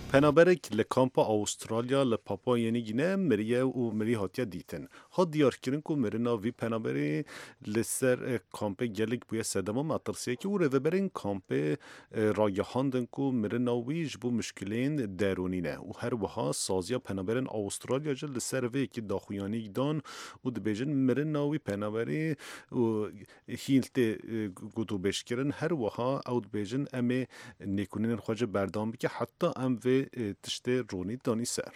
پنابرک لکامپا استرالیا لپاپا یعنی گینه مریه و مری هاتیا دیتن ها دیار کرن کو مرنا وی پنابری لسر کامپ گلک بوی سدما مطرسیه که او رهبرین کامپ رایهاندن کو مرنا ویج بو مشکلین درونینه و هر وها سازیا پنابرین استرالیا جل لسر وی که داخویانی دان و دبیجن مرنا وی پنابری و هیلت گوتو بشکرن هر وها او دبیجن امی نیکونین خواجه بردام که حتی ام وی تشته رونی دانی سر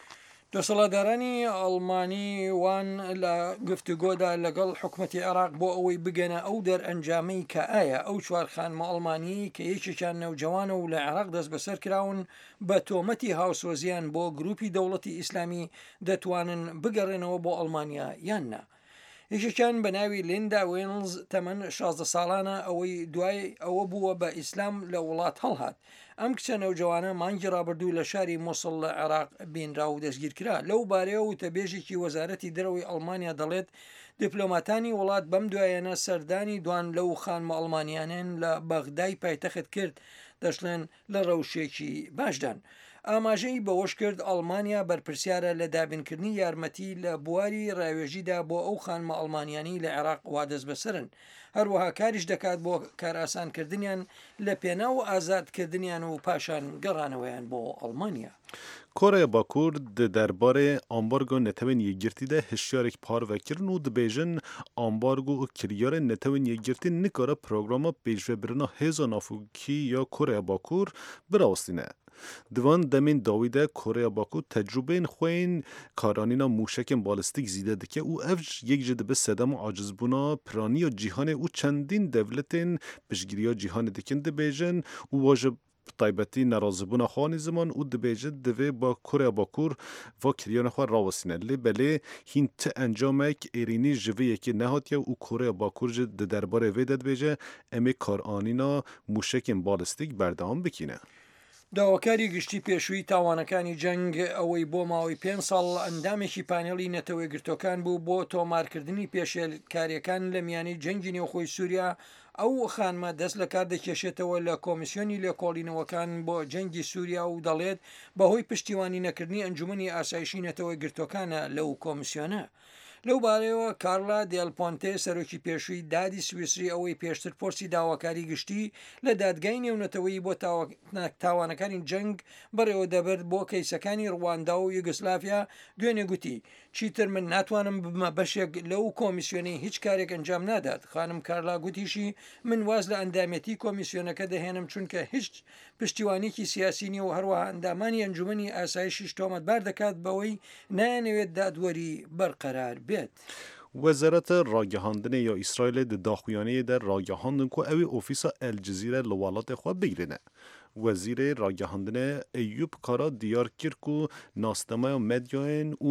دەسەڵاتدارانی ئەڵمانی وان لە گفتوگۆدا لەگەڵ حکوومەتی عێراق بۆ ئەوەی بگەنە ئەو دەرئەنجامەی کە ئایا ئەو چوار خانمە ئەڵمانی کە یەکێکیان نەوجەوانە و لە عێراق دەست بەسەر کراون بە تۆمەتی هاوسۆزیان بۆ گروپی دەوڵەتی ئیسلامی دەتوانن بگەڕێنەوە بۆ ئەڵمانیا یان نا. یەکێکیان بە ناوی لیندا وێنلز تەمەن 16 ساڵانە ئەوەی دوای ئەوە بووە بە ئیسلام لە وڵات هەڵهات. ئەم کچە نەوجەوانە مانگی ڕابردوو لە شاری مۆسڵ لە عێراق بینرا و دەستگیرکرا لەو بارەیە و تەبێژێکی وەزارەتی دەرەوەی ئەڵمانیا دەڵێت دیپلۆماتانی وڵات بەم دوایەنە سەردانی دوان لەو خانمە ئەڵمانیانێن لە بەغدای پایتەخت کرد دەشڵێن لە ڕەوشێکی باشدان. ئاماژەی بەوەش کرد ئەڵمانیا بەرپرسیارە لە دابینکردنی یارمەتی لە بواری ڕاوێژیدا بۆ ئەو خانمە ئەڵمانیانی لە عێراق وا دەست بەسرن. هەروەها کاریش دەکات بۆ کارئاسانکردنیان لە پێنا و ئازادکردنیان و پاشان گەڕانەوەیان بۆ ئەڵمانیا. کره باکور درباره آمبارگو نتوین یگرتی ده هشیارک پار وکرن و دبیجن آمبارگو و کریار نتوین یگرتی نکاره پروگراما پیشوه برنا هزا نافوکی یا کره باکور براستینه. دوان دمین داویده کره باکو تجربه خوین کارانینا موشک بالستیک زیده دکه او افج یک جد به صدم و عاجز بونا پرانی و جیهان او چندین دولتین پشگیری جیهان دکن دبیجن او واجب طایبتی نرازبونا خوانی زمان او دبیجه دوی با کره باکور و کریان خواه راوسینه لی بله هین ته انجامک ایرینی جوی یکی نهاتیه او کره باکور جد درباره وی دبیجه امی کارانینا موشک بالستیک بردام بکینه. داواکاری گشتی پێشووی تاوانەکانی جەنگ ئەوەی بۆ ماوەی 5 ساڵ ئەندامێکی پانێڵی نەتەوەی گرتوەکان بوو بۆ تۆمارکردنی پێشێلکاریەکان لە میانی جەنگی نێوخۆی سووریا ئەو خانمە دەست لە کار دەکێشێتەوە لە کۆمیسیۆنی لێکۆڵینەوەکان بۆ جەنگی سووریا و دەڵێت بەهۆی پشتیوانی نەکردنی ئەنجومەنی ئاسایشی نەتەوەی گرتوەکانە لەو کۆمیسیۆنە. لەو بارەیەوە کارلا دێلپۆنتێ سەرۆکی پێشووی دادی سویسری ئەوەی پێشتر پۆرسی داواکاری گشتی لە دادگای نێونەتەوەی بۆ تاوانەکانی جەنگ بەڕێوە دەبرد بۆ کەیسەکانی ڕواندا و یوگسلافیا دوێنێ گوتی چیتر من ناتوانم بمە بەشێک لەو کۆمیسیۆنی هیچ کارێک ئەنجام نادات. خانم کارلا گوتیشی من واز لە ئەندامەتی کۆمیسیۆنەکە دەهێنم چونکە هیچ پشتیوانێکی سیاسی نیە و هەروەها ئەندامانی ئەنجومەنی ئاسایشیش تۆمەتبار دەکات بەوەی نایانەوێت دادوەری بەرقەرار بێت. وزارت راگهاندن یا اسرائیل د داخویانه در راگهاندن که اوی اوفیسا الجزیره لوالات خواه بگیرنه. وزیر راگهاندن ایوب کارا دیار کرد که ناستمای مدیاین و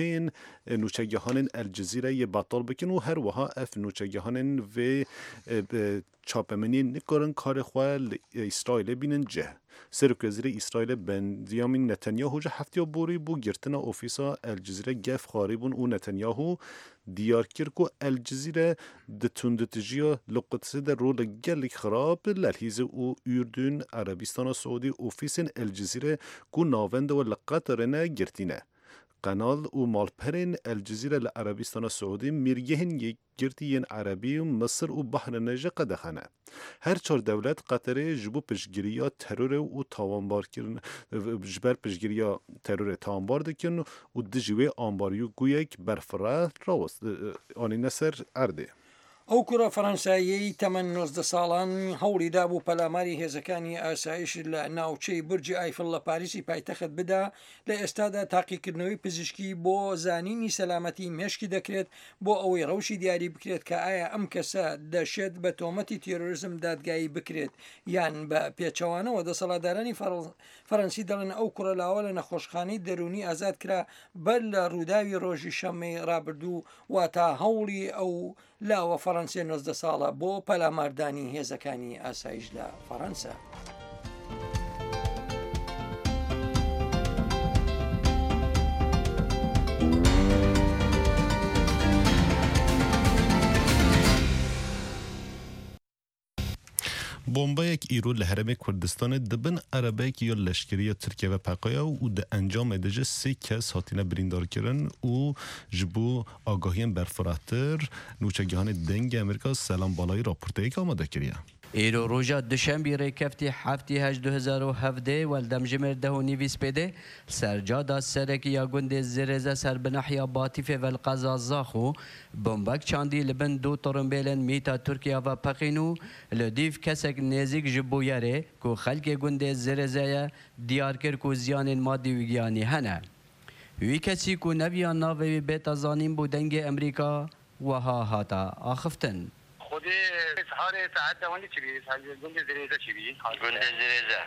نوچگهان الجزیره یه بطال بکن و هر وها اف نوچگهان و چاپمنی نکارن کار خواه اسرائیل بینن جه. سرک وزیر اسرائیل بنیامین نتانیاهو جه هفته بوری بو گرتنا اوفیسا الجزیره گف خاریبون و نتانیاهو دیار کرد که الجزیره دتوندتجیا لقطه در رول گلک خراب للهیز او اردن عربستان سعودی اوفیسن الجزیره که ناوند و لقطرنه گرتینه. قنال و مالپرین الجزیره لعربستان سعودی میرگهن یک گرتین عربی و مصر و بحر نجه قدخانه. هر چهار دولت قطره جبو پشگیریا ترور و تاوانبار کردن جبر پشگیریا ترور تاوانبار دکن و دجوی آنباریو گویک برفرا راوست آنی نصر ارده. ئەو کوڕە فەڕەنساییەی تەمەن 19 ساڵان هەوڵیدا بوو پەلاماری هێزەکانی ئاسایش لە ناوچەی برجی ئایفل لە پاریسی پایتەخت بدا لە ئێستادا تاقیکردنەوەی پزیشکی بۆ زانینی سەلامەتی مێشکی دەکرێت بۆ ئەوەی ڕەوشی دیاری بکرێت کە ئایا ئەم کەسە دەشێت بە تۆمەتی تێرۆریزم دادگایی بکرێت یان بە پێچەوانەوە. دەسەڵاتدارانی فەڕەنسی دەڵێن ئەو کوڕە لاوە لە نەخۆشخانەی دەرونی ئازاد کرا بەر لە ڕووداوی ڕۆژی شەمەی ڕابردوو واتە هەوڵی ئەو لاوە فەڕەنسی 19 ساڵە بۆ پەلاماردانی هێزەکانی ئاسایش لە فەڕەنسا. بۆمبەیەک ئیرۆ لە هەرێمی کوردستان دەبن عەرەبەیەک یا لەشکریە تورکیا بە پاقەیە و دە ئەنجامێ دەجە سێ کەس هاتینە بریندارکردن و ji bo agahiyên berfiratir nûçegihanê dengê Amerîka selam balayî raporteyek amade kiriye. ایرو روژا دوشنبی ریکفتی هفتی 2017 والدمجمر ده و نیویس پیده سرجادا سرکی یا گنده زرزه سر بنحیا باطیفه والقضا زاخو بمبک چاندی لبن دو ترمبیلن میتا ترکیا و پقینو لدیف کسک نزیک جبو یاره که خلق گنده زرزه دیار کر که زیان مادی و گیانی هنه وی کسی که نبیان ناوی بیتا زانین بو دنگ امریکا و ها هاتا آخفتن خودی سهار ساعت دوانی چی بی؟ گنده زریزه چی بی؟ گنده زریزه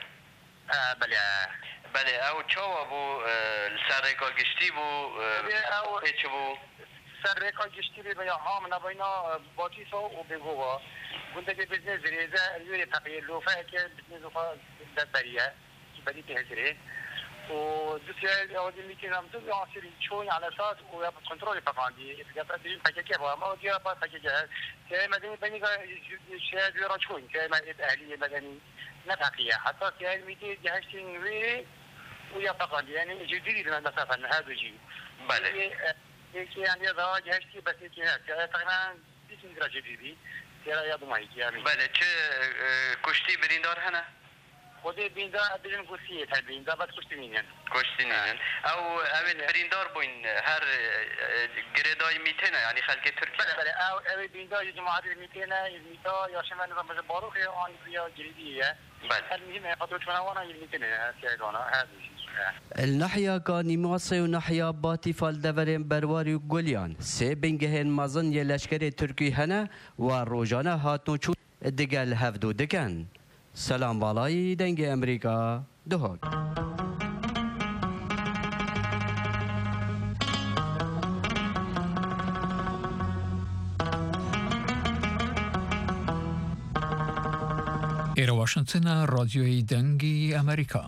بله او چاوا بو سرکا گشتی بو چی بو؟ سرکا گشتی بی بیا هم نباینا باتیسا و بگوها گنده که بزنه زریزه یوری تقییر لوفه که بزنه لوفه دستبریه که بدی تهزره و دوسری آدمی میکنم تو آسیری چون على اساس و یا کنترل پکاندی اگر دیدیم پکیکه با ما دیگه با پکیکه که مدنی بنی شاید را چون که مدت اهلی مدنی نتقیه حتی که میگه جهشتین وی و یا پکاندی یعنی جدیدی من مسافه نه هذا جی بله یکی یعنی دا جهشتی بس که تقریبا 20 درجه جدیدی ترا یاد مایی یعنی بله چه کشتی بریندار هنه خودی بیندا بدون کشتیه تر بیندا بس کشتی مینن کشتی نینن او اوید بریندار بوین هر گردای میتنه یعنی خلق ترکیه بله اوید بیندا جماعت میتنه میتا یا شما نظام باروخ آن یا جدیدیه بله هر مهم خاطر چون وانا میتنه سیگانا هذا الناحية كاني مواصي وناحية باتي فالدفرين برواري وقليان سي بنجهن مازن يلشكري تركي هنا وروجانا هاتو چو دقال هفدو دكان سلام بالاي دنگ امريكا دهوك إيرا واشنطن راديوي دنگی امریکا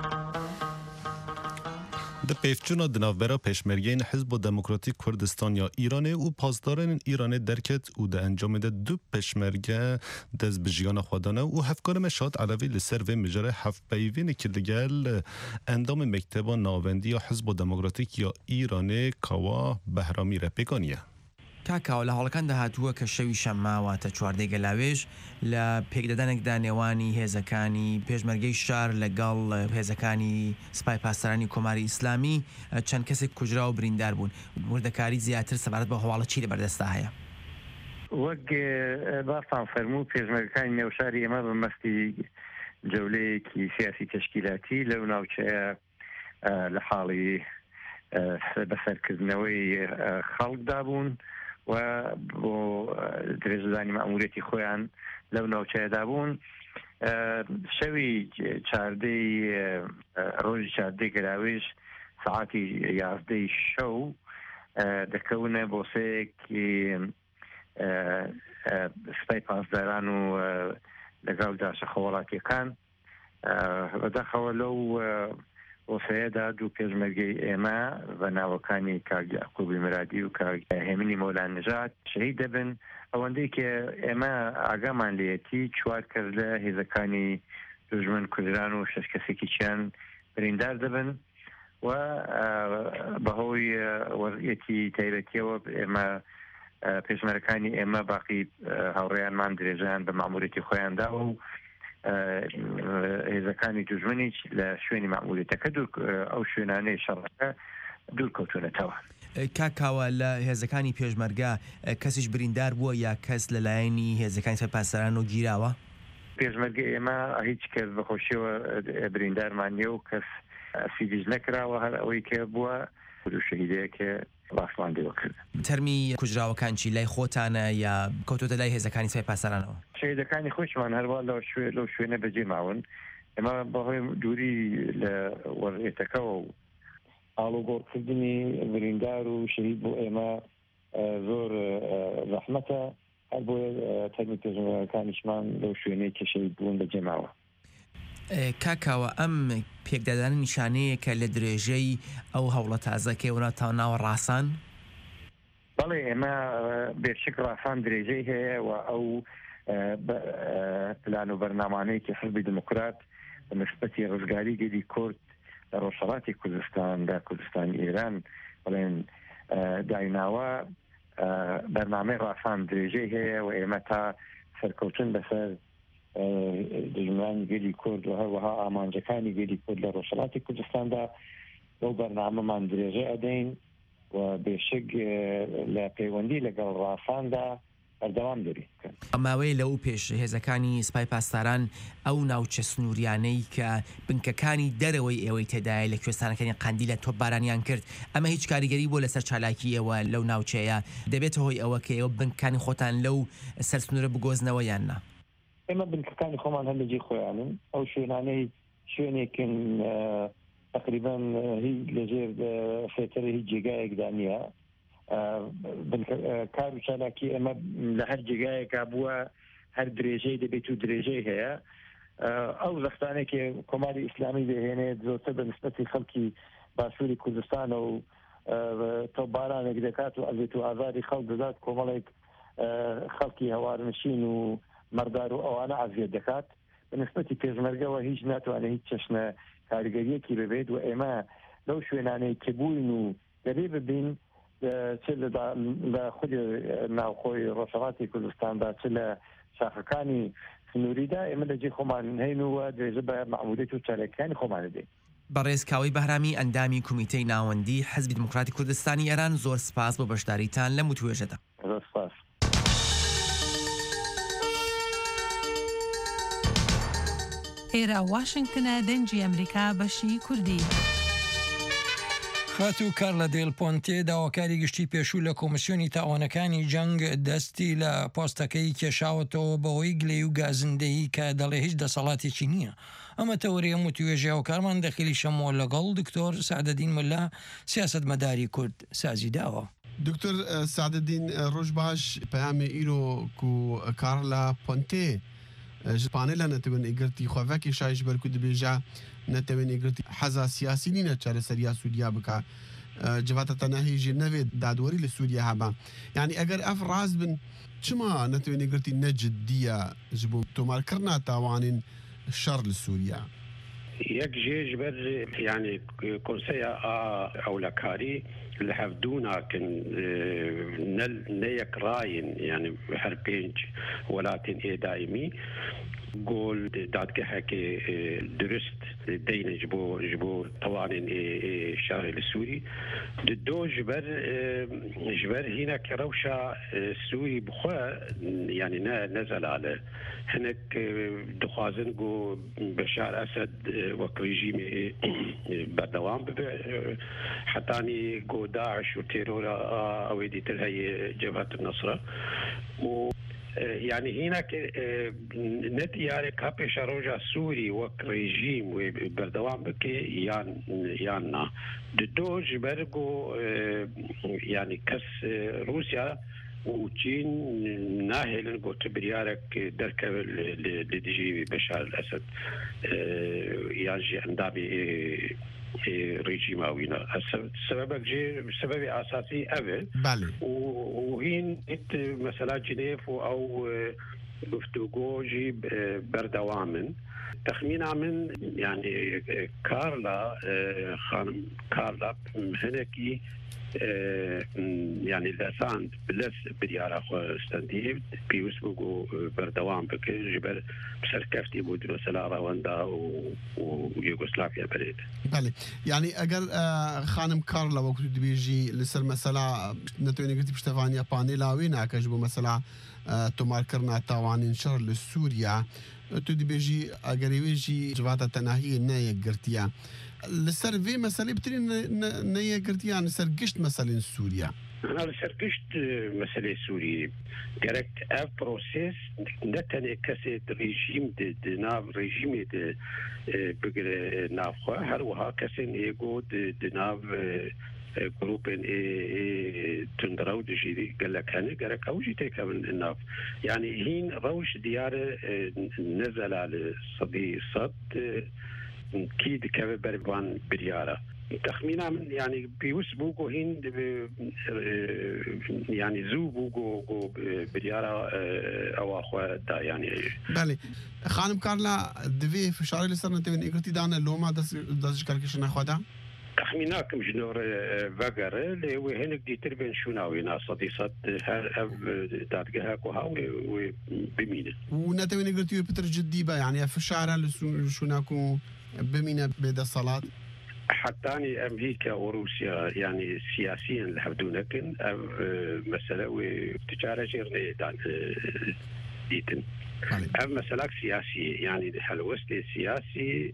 د پیفچونا دناوبرا پشمرگین حزب دموکراتیک کردستان یا ایرانه و پاسداران ایرانه درکت و ده انجام ده دو پشمرگه دز بجیان خودانه و هفکار مشاد علاوی لسر و مجره هفت پیوین کردگل اندام مکتبا ناوندی یا حزب دموکراتیک یا ایرانه کوا بهرامی رپیکانیه کاکاو لە هەوڵەکان داهاتووە کە شەوی شەمماواتە چواردەی گەلاوێژ لە پێکدەدانێکدا نێوانی هێزەکانی پێشمەرگەی شار لەگەڵ هێزەکانی سپای پاسدارانی کۆماری ئیسلامی چەند کەسێک کوژرا و بریندار بوون وردەکاری زیاتر سەبارەت بە هەواڵە چی لەبەردەستا هەیە وەک باسان فەرموو پێشمەرگەکانی نێوشاری ئێمە بەمەستی جەولەیەکی سیاسی تەشکیلاتی لەو ناوچەیە لە حاڵی بەسەرکردنەوەی خەڵکدا بوون و بۆ درێژەدانی مەئموریەتی خۆیان لەو ناوچەیەدا بوون شەوی چاردەی ڕۆژی چاردەی گەلاوێژ سەعاتی 11 شەو دەکەونە بۆ سەیەکی سپای پاسداران و لەگەڵ داشە خەوەڵاتیەکان بەداخەوە لەو وەسەیەدا دوو پێشمەرگەی ئێمە بە ناوەکانی کاک یعقوبی مرادی و کاک هێمنی مەولان نژاد شەهید دەبن ئەوەندەی کە ئێمە ئاگامان لێتی چوار کەس لە هێزەکانی دوژمن کوردستان و شەش کەسێکیان بریندار دەبن و بەهۆی وەضعیەتی تایبەتیەوە ئێمە پێشمەرگەکانی ئێمە باقی هاوڕێیانمان درێژیان بە مەئموریەتی خۆیاندا و هێزەکانی دوژمنیش لە شوێنی مەئموریەتەکە ئەو شوێنانەی شەڕەکە دوور کەوتونەتەوە کاکاوە لە هێزەکانی پێشمەرگە کەسیش بریندار بووە یا کەس لەلایەنی هێزەکانی سپای پاسداران و گیراوە پێشمەرگەی ئێمە هیچ کەس بەخۆشیەوە بریندارمان نییە و کەس ئەسیدیش نەکراوە هەر ئەوەی کە بووە و شەهیدەیە کە باسمان لێوە کرد تەرمی کوژراوەکان چی لای خۆتانە یا کەوتۆتە لای هێزەکانی سپای پاسدارانەوە شەهیدەکانی خۆشمان هەروە لەو شوێنە بەجێ ماون ئێمە بەهۆی دووری لە وەضعیەتەکەەوە و ئاڵوگۆڕکردنی بریندار و شەهید بۆ ئێمە زۆر زەحمەتە هەر بۆیە تەرمی پێشمەرگەکانیشمان لەو شوێنەی کە شەهید بوون بەجێ ماوە کاکاوە ئەم پێکدادان نیشانەیە کە لە درێژەی ئەو هەوڵە تازەکەوە تا ناوە ڕاستان بەڵێ ئێمە بێشک ڕاستان درێژەی هەیە و ئەو پلان و بەرنامانەیەکی حزبی دموکرات بە نسبەتی ڕزگاری گەلی کورد لە ڕۆژهەڵاتی کوردستان دا کوردستانی ئێران بڵێن دایناوە بەرنامەی ڕافان درێژەی هەیە و ئێمە تا سەرکەوتن بەسەر دژمنانی گەلی کورد و هەروەها ئامانجەکانی گەلی کورد لە ڕۆژهەڵاتی کوردستاندا بەو بەرنامەمان درێژە ئەدەین و بێشک لە پەیوەندی لەگەڵ ڕافاندا بەردەوام دەری ئەماوەی لەو پێش هێزەکانی سپای پاسداران ئەو ناوچە سنووریانەی کە بنکەکانی دەرەوەی ئێوەی تێدایە لە کوێستانەکانی قەندیلە تۆپبارانیان کرد ئەمە هیچ کاریگەری بۆ لەسەر چالاکیەوە لەو ناوچەیە دەبێت هۆی ئەوە کە ئێوە بنکەکانی خۆتان لەو سەر سنوورە بگۆزنەوە یان نا ئێمە بنکەکانی خۆمان هەندێکی خۆیانن ئەو شوێنانەی شوێنێکن تقریبا لەژێر فێتەرە هیچ جێگایەکدا نییە کار و چالاکی ئەمە لە هەر جێگایەکا بووە هەر درێژەی دەبێت و درێژەی هەیە ئەو زەختانێکی کۆماری ئیسلامی دەهێنێت زۆرتر بە نسبەتی خەڵکی باشووری کوردستان و تۆپبارانێک دەکات و ئەزێت و ئازاری خەڵک دەدات کۆمەڵێک خەڵکی هەوارنشین و مەردار و ئەوانە ئازیێت دەکات بە نسبەتی پێشمەرگەوە هیچ ناتوانێت هیچ چەشنە کاریگەریەکی ببێت و ئێمە لەو شوێنانەی کە بووین و دەبێ ببین چ لە خودی ناوخۆی ڕۆژهەڵاتی کوردستاندا چ لە شاخەکانی سنووریدا ئێمە لەجێ خۆمان هەینەوە درێژە بە مەعمودەت و چارەکانی خۆمان دەدەین. بەڕێز کاوەی بەهرامی ئەندامی کومیتەی ناوەندی حزبی دموکراتی کوردستانی ئێران زۆر سپاس بۆ بەشداریتان لەم توێژەدا. زۆر سپاس. ئێرە واشنگتنە دەنجی ئەمریکا بەشی کوردی. خاتو کارلە دێل پۆنتێ داواکاری گشتی پێشوو لە کۆمسیۆنی تاوانەکانی جەنگ دەستی لە پۆستەکەی کێشاوەتەوە بەهۆی گلەی و گازندەیی کە دەڵێ هیچ دەسەڵاتێکی نییە. ئەمە تەوەریە وتوێژە و کارمان دەخیلی شەمۆ لەگەڵ دکتۆر سعدەدین ملا سیاسەتمەداری کورد سازی داوە. دکتۆر سعدەدین ڕۆژ باش پەیامێ ئیرۆ و کارلە پۆنتێ ژپانێ لە نەتەوێن ئیگرتی خۆڤەکی شایش بەرکو دەبێژە نەتەوێن ئیگرتی حەزا سیاسی نینە چارەسەریا سووریا بکە جواتە تەنەهیژی نەوێت دادوەری لە سووریا هەبە یعنی ئەگەر ئەف ڕاست بن چما نەتەوێن ئیگرتی نەجددیە ji بۆ تۆمارکردنا تاوانین شەڕ لە سووریا یەک جێژ بەر یعنی کۆنسەیە ئەولەکاری لە هەفتووناکن نەیەک ڕاین یعنی هەر پێنج وڵاتین ئێدایمی گۆل دادگەهەکێ درست دەینە ji بۆ تەوانین شارێ لە سووری دۆ ji ber hînekî rewşa Sûrî bixwe yanî nezelale hinek dixwazin got Beşar Esed wek rejîmê berdewam bibe hetanî got Daeş û terora ew ê dîtir heye Cebhet Nesra û yani hinek ne diyare ka pêşa roja Sûrî wek rejîm wê berdewam bike yan na di do ji ber got yani kes Rusya û Çîn nahêlin got tu biryarek derkeve li dijî Beşar Esed yan jî endamê rejîma wî ne sebebek jê sebebê asasî ev e û hîn mesela Cinêv û ew guftûgo jî berdewam in texmîna min yani Karla xanim Karla hinekî yani lesand biles biryara xwe stendî pîwîst bû got berdewam bike ji ber serkeftî bû mesela Rwanda û Yugoslavya berê de. بله یعنی ئەگەر خانم کارلە وەکو دبێژی لەسەر مەسەلا نەتوێنێ گرتی پشتەوانیە پانێلاوی ناکەش بۆ مەسەلا تۆمارکردنا تاوانین شەڕ لە سووریا تو دبێژی ئەگەریێژی جواتە تەناهی نەیەکگرتیە لەسەر vê مەسەلەی بترین نەیەکگرتیان لەسەر گشت مەسەلین سووریا لەسەر گشت مەسەلەی سووری گەرەک ئەv پرۆسێس ne tenê kesê rejîm di nav rejîmê de bigire navxwe her wiha kesên êgo di nav grûpên tundraw dijî gelek hene gerek ew jî têkevin nav yani hîn rewş diyare nezela li sedî sed kî dikeve ber van biryara تخمينا من يعني بيوس بوكو هند يعني زو بوكو بديارة أو أخوة دا يعني بله خانم كارلا دفي في شعر لسر نتوين إقرتي دانا لوما داش كالكشنا خوادا تخميناكم جنور فاقر اللي هو هنك دي تربين شوناوينا صديصات هر دادقها كوها وبمينة ونتوين إقرتي بتر جدي با يعني في الشعر شوناكو بمينة بيد الصلاة حتى أمريكا وروسيا يعني سياسيا لحدونكن مسألة وتجارة جير ديتن أما مسألة سياسي يعني الوسط السياسي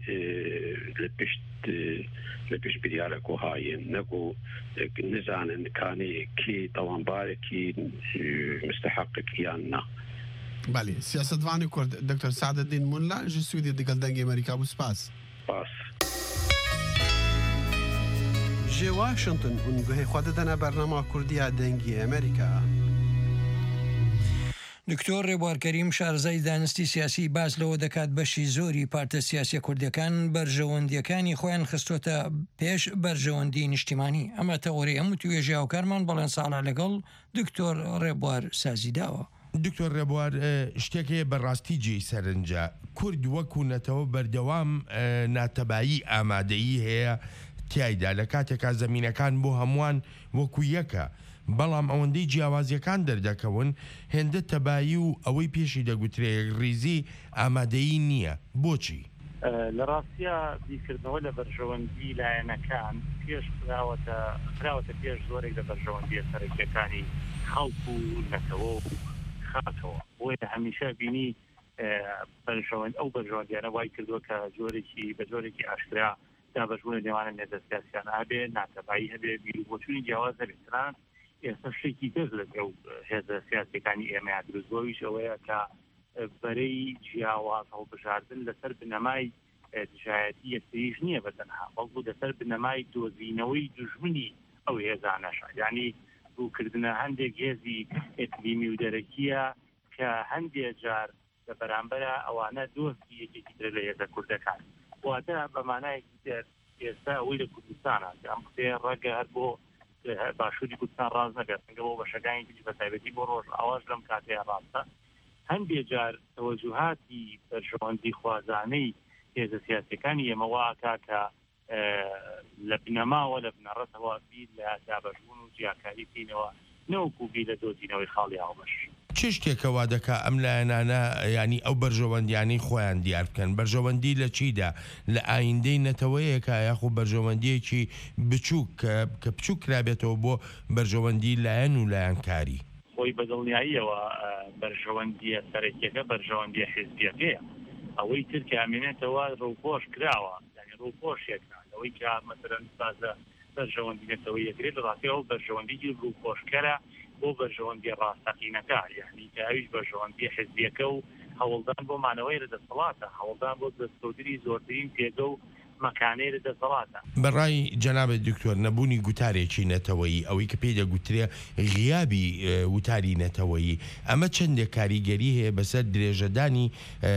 لبشت بديارك وهاي نقو نزان كاني كي طبعا باركي مستحق كيانا بله سياسة فاني كورد دكتور سعد الدين ملا جسودي دقل دنجي أمريكا بسباس باس جي واشنطن ونقوهي خوددنا برنامج كردية دنجي أمريكا دکتۆر ڕێبوارکەریم شارزای دانستی سیاسی باس لەوە دەکات بەشی زۆری پارتە سیاسی کوردەکان بەرژەوەندیەکانی خۆیان خستۆتە پێش بەرژەوەندی نیشتیمانی ئەمە تەوەری هەموو توێژی هاوکارمان بەڵێن ساڵا لەگەڵ دکتۆر ڕێبوار سازی داوە. دکتۆر ڕێبوار شتێکێ بەڕاستی جێی سەرنجە کورد وەکوونەتەوە بەردەوام ناتەبایی ئامادەیی هەیە تایدا لە کاتێکا زەمینەکان بۆ هەمووان وەکو یەکە بەڵام ئەوەندەی جیاوازیەکان دەردەکەون هێندە تەبایی و ئەوەی پێشی دەگوترێت ریزی ئامادەیی نییە بۆچی؟ لە ڕاستیە بیرکردنەوە لە بەرژەوەندی لایەنەکان پێش خراوەتە پێش زۆرێک لە بەرژەوەندیە سەرەکیەکانی خەڵک و نەتەوە و خاتەوە بۆیە هەمیشە بینی ئەو بەرژەوەندیانە وای کردووە کە بە جۆرێکی ئاشکرا دابەشبوونە نێوانە نێزە سیاسیان هەبێ ناتەبایی هەبێ بیربۆچوونی جیاواز هەبێتران ئێستا شتێکی تر لەگەڵ هێزە سیاسیەکانی ئێمە دروستبوویش ئەوەیە کە بەرەی جیاواز هەڵبژاردن لەسەر بنەمای دژایەتی یەکتریش نییە بەتەنها بەڵکو لەسەر بنەمای دۆزینەوەی دوژمنی ئەو هێزانەشە یعنی ڕووکردنە هەندێک هێزی ئێقلیمی و دەرەکیە کە هەندێک جار لە بەرامبەرە ئەوانە دۆستی یەکێکی تر لە هێزە کوردەکان واتە بەمانایەکی تر ئێستا ئەوەی لە کوردستانە ئەم قسەیە ڕەگە هەر بۆ باشووری کوردستان ڕاز نەبێت بۆ بەشەکانی تری بەتایبەتی بۆ ڕۆژ ئاواش لەم کاتەیە ڕاستە هەندێک جار تەوەجوهاتی بەرژەوەندی خوازانەی هێزە سیاسیەکانی ئێمەواکە کە لە بنەماوە لە بنەڕەتەوە بیر لە دابەشبوون و جیاکاری بکەینەوە نەوەکو بیر لە دۆزینەوەی خاڵی هاوبەش چ شتێکەوە دەکا ئەم لایەنانە ینی ئەو بەرژەوەندیانەی خۆیان دیار بکەن بەرژەوەندی لە چیدا لە ئایندەی نەتەوەیەکە یاخو بەرژەوەندیەکی بچووک کە بچوو کرابێتەوە بۆ بەرژەوەندی لایەن و لایەنکاری خۆی بەدڵنیاییەوە بەرژەوەندیە سەرەکیەکە بەرژەوەندی حیزبیەکەیە ئەوەی تر کە ئامێنێتەوە ڕووپۆش کراوە ینی ڕووپۆشێکە لەوەی کە مەسەرەن بازە بەرژەوەندی نەتەوەی یەکرێت لە ڕاستیەوە بەرژەوەندی ڕووپۆشکەرە بۆ بەرژەوەندی ڕاستەقینەکە یعنی کە ئەویش بەرژەوەندی حیزبیەکە و هەوڵدان بۆ مانەوەی لەدەسەڵاتە هەوڵدان بۆ دەستکەوتنی زۆرترین پێگە و مەکانەی لەدەسەڵاتە بەڕای جەنابێت دکتۆر نەبوونی گوتارێکی نەتەوەیی ئەوەی کە پێی دەگوترێ غیابی وتاری نەتەوەیی ئەمە چەندێک کاریگەری هەیە بەسەر درێژەدانی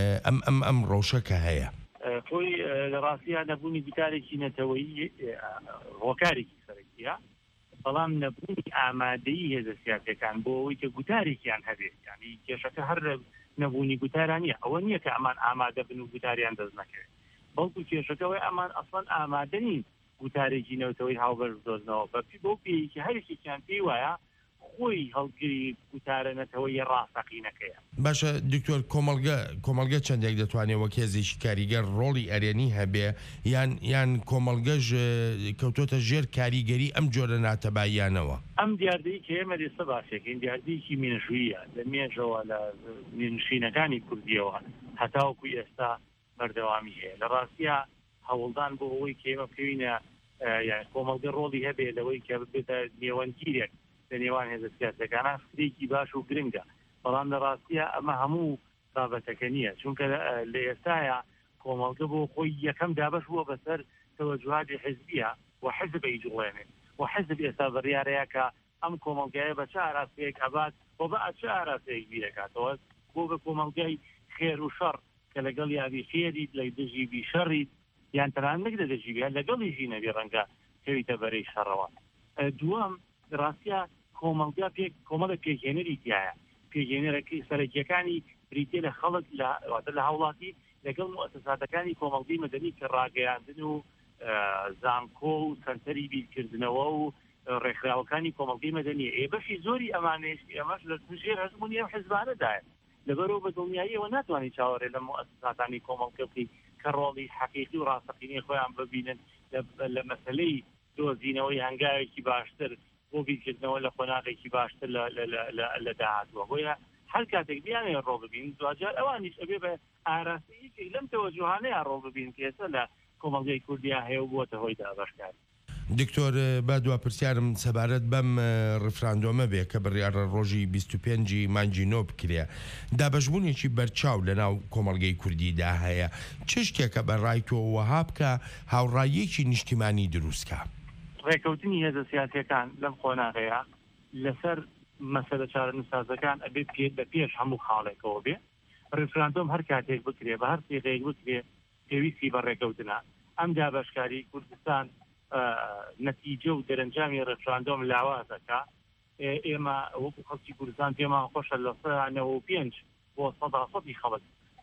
ئەم ڕۆژەکە هەیە خۆی لە ڕاستیە نەبوونی گوتارێکی نەتەوەیی ڕۆکارێکی سەرەکیە بەڵام نەبوونی ئامادەیی هێزە سیاسیەکان بۆ ئەوەی کە گوتارێکیان هەبێت ینی کێشەکە هەر نەبوونی گوتارانیە ئەوە نییە کە ئەمان ئامادە بن و گوتاریان دەست نەکرێت بەڵکو کێشەکەەوەی ئەمان ئەسڵەن ئامادە نین گوتارێکی نەوتەوەی هاوبەش دۆزنەوە بەپی بۆ پێیەکی هەرێکێکیان پێی وایە خۆی هەڵگری گوتارە نەتەوەی ڕاستەقینەکەیە باشە دکتۆر کۆمەلگە چەندێک دەتوانێت وەک هێزێکی کاریگەر ڕۆڵی ئەرێنی هەبێ یان کۆمەلگەژ کەوتۆتە ژێر کاریگەری ئەم جۆرە ناتەباییانەوە ئەم دیاردەی کە ئێمە دێستا باشێکین دیاردەیەکی مێژوویە لە مێژەوە لە نشینەکانی کوردیەوە هەتاوەکو ئێستا بەردەوامی هەیە لە ڕاستیە هەوڵدان بۆ ئەوەی کە ئێمە بکەوینە کۆمەلگە ڕۆڵی هەبێ لەوەی کە بێتە نێوەندگیرێک لە نێوان هێزە سیاسەکانە فرێکی باش و گرنگە بەڵام لە ڕاستیە ئەمە هەموو بابەتەکە نییە چونکە لە ئێستاە کۆمەلگە بۆ خۆی یەکەم دابش بووە بەسەر تەوەجوهاتی حیزبیە و حیزب ئیجوڵێنێت و حیزب ئێستا بڕیارەیە کە ئەم کۆمەلگایە بە چ ئاراسەیەک ئەبات بۆ بە چ ئاراسەیەک بیرەکاتەوە بۆ بە کۆمەلگای خێر و شەڕ کە لەگەڵ یابی خێریت لە دژی بی شەڕیت یان تەنان نەک دەدەژیبیان لەگەڵی ژینەبی ڕەنگە کەویتە بەرەی شەڕەوە. دووەم ڕاستە کۆمەڵە پێگەێنەری تایە پێگەێنەرەکەی سەرەکیەکانی بریتێ لە خەڵک لە هاوڵاتی لەگەڵ مؤسساتەکانی کۆمەڵگەی مەدەنی کە ڕاگەیاندن و زانکۆ و سەنتەری بیرکردنەوە و ڕێکخراوەکانی کۆمەڵگەی مەدەنیە بەشی زۆری ئەمانێش ئەمەش لە توژێر هەزمونی ئەم حیزبانەدایە لەبەرەوە بە دڵنیاییەوە ناتوانانی چاوەڕێ لە مؤسساتانی کۆمەڵگەی کە ڕۆڵی حەقیقی و ڕاستەقینەی خۆیان ببینن لە مەسەلەی دۆزینەوەی هەنگاوێکی باشتر بۆ بیرکردنەوە لە قۆناغێکی باشتر لە داهاتوە بۆیە هەر کاتێک بیانێ ڕۆ ببین دوجار ئەوانیش ئەبێ بە ئاراستەیەکی لەم تەوەجوهانەیە ڕۆ ببین کە ئێستا لە کۆمەڵگەی کوردیا هەیە و بووەتە هۆی دابەشکار. دکتۆر با دوا پرسیارم سەبارەت بەم ڕفراندۆمە بێ کە بڕیارە ڕۆژی 25 مانگی نۆ بکرێ دابەشبوونێکی بەرچاو لە ناو کۆمەڵگەی کوردیدا هەیە چ شتێکە بەڕای تۆ وەها بکە هاوڕاییەکی نیشتیمانی دروستکە. ڕێکەوتنی هێزە سیاسیەکان لەم قۆناغەیە لەسەر مەسەلە چارەنووسازەکان ئەبێ بە پێش هەموو خاڵێکەوە بێ ڕفراندۆم هەر کاتێک بکرێ بە هەر سێغەیەک بکرێ پێویستی بە ڕێکەوتنە ئەم دابەشکاری کوردستان نەتیجە و دەرەنجامی ڕفراندۆم لاوازەکە ئێمە وەکو خەڵکی کوردستان پێمان خۆشە لە 95 بۆ 100% خەڵک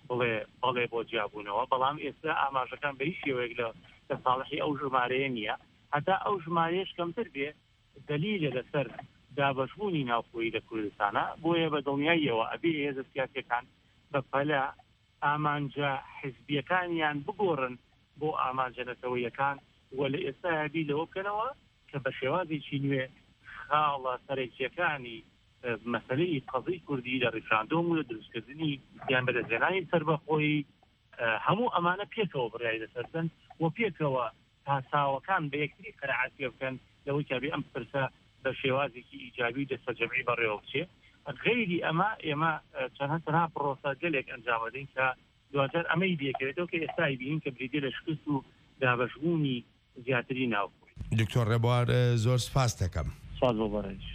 بڵێ بۆ جیابوونەوە بەڵام ئێستا ئاماژەکان بە هیچ شێوەیەک لە ساڵحی ئەو ژمارەیە نییە هەتا ئەو ژمارەیەش کەمتر بێ دلیلە لەسەر دابەشبوونی ناوخۆیی لە کوردستانە بۆیە بە دڵنیاییەوە ئەبێ هێزە سیاسیەکان بە پەلە ئامانجە حزبیەکانیان بگۆڕن بۆ ئامانجەنەتەوەیەکان وە لە ئێستا یابی لەوە بکەنەوە کە بە شێوازێکی نوێ خاڵە سەرەکیەکانی مەسەلەی قەزەی کوردی لە ڕفراندۆم و لە دروستکردنی یان بەدەستهێنانی سەربەخۆیی هەموو ئەمانە پێکەوە بڕیای لەسەردن و پێکەوە تاساوەکان بە یەکتری قەنەعات پێ بکەن لەوەی کە بێ ئەم پرسە بە شێوازێکی ئیجابی دەستەجەمعی بەڕێوە بچێ غەیری ئێمە چەندها پرۆسە گەلێک ئەنجامەدەین کە دواتر ئەمەی بێکرێتەوە کە ئێستای بینین کە بریتێ لە شکست و دابەشبوونی زیاتری ناوخۆی. دکتۆر ڕێبوار زۆر سپاس دەکەم. سپاس بۆ بەڕێز.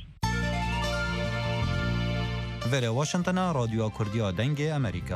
Vere Washingtona رادیۆ کوردیا دەنگی ئەمریکا.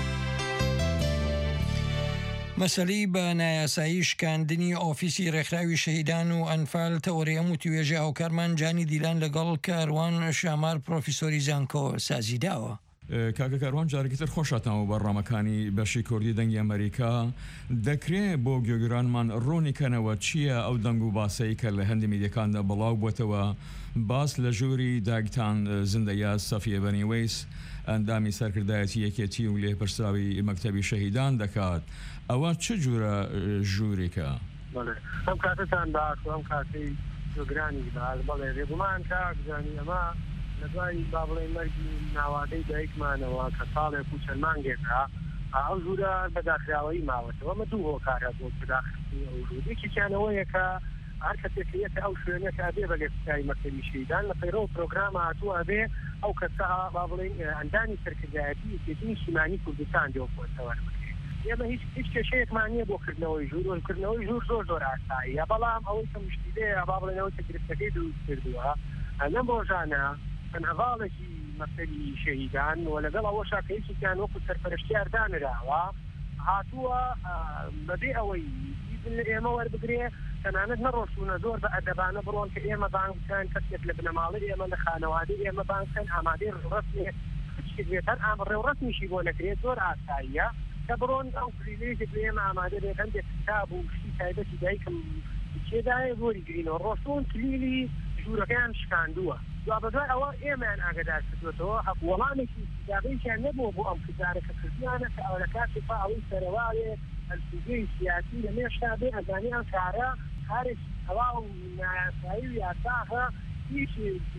مەسەلەی بە نایاسایی شکاندنی ئۆفیسی ڕێکخراوی شەهیدان و ئەنفال تەوەریە و توێژە هاوکارمان جانی دیلان لەگەڵ کاروان شامار پرۆفیسۆری زانکۆ سازیداوە. کاکە کاروان جارێکتر خۆشاتەوە بەڕامەکانی بەشی کوردی دەنگی ئەمریکا دەکرێت بۆ گوێگرانمان ڕوونیکەنەوە چییە ئەو دەنگ و باسەی کە لە هەندی میدیەکاندا بڵاو بووەتەوە باس لە ژووری داگتان زندەیە سەفیە بەنیوەیس ئەندامی سەرکردایەتی یەکێتی و لێپرسراوی مەکتەبی شەهیدان دەکات ئەوە چ جورە ژوورێکە؟ ئەم کاتتان باش و ئەم کاتی گوێگرانی بەڵێ ڕێبوومان کاگزانی ئەمە لە دوای با بڵێ مەرگی ناوادەی دایکمانەوە کە ساڵێک و چەند مانگێکە ئەو ژوورە بەداخراوەیی ماوەتەوە ئەمە دوو هۆکارە بۆ بەداخستی ئەو ژوور یەکێکیانەوەیەکە هەر کەسێکەکە ئەو شوێنەکە ئەبێ بە لێکسایی مەکتەبی شەهیدان لە پەیڕەوە پرۆگرامە هاتووە ئەبێ ئەو کەسە با بڵێن ئەندامی سەرکردایەتی یەکێتنی نیشتیمانی کوردستان دێوەخۆتەوە ئێمە هیچ کێشەیەکمان نییە بۆ کردنەوەی ژوور و کردنەوەی ژوور زۆر ئاساییە بەڵام ئەوەی کە مشکلەیە با بڵێنەوەی کە گرفتەکەی دروست کردووە لەم ڕۆژانە هەواڵێکی مەکتەبی شەهیدان و لەگەڵ ئەوەشا کە هیچیان وەکو سەرپەرشتیار دانراوە هاتووە بەبێ ئەوەی لە ئێمە وەربگرێ تەنانەت نەڕۆشتونە زۆر بە ئەدەبانە بڕۆن کە ئێمە بانکەن کەسێک لە بنەماڵی ئێمە لە خانەوادەی ئێمە بانکەن ئامادەی ڕێوڕەسمێ ێتەن ئام ڕێوڕەسمیشی بۆ نەکرێت زۆر ئاساییە کە بڕۆن ئەو پریلێژێک لە ئێمە ئامادە بێت هەندێک کتاب و شتی تایبەتی دایکم چێدایە زۆری گرینەوە ڕۆشتون کلیلی ژوورەکەیان شکاندووە بەدوای ئەوە ئێمەیان ئاگدار کردوێتەوە وەڵامێکی استیزابەیەکیان نەبووە بۆ ئەم کردارەکە کردیانە کە ئەو لە کاتی ئەوەی سەرەوایێ ئەلسوگەی سیاسی لە مێشتا بێ ئەزانی ئەم کارە کارێک هەوا و نایاسایی و یاساغە هیچ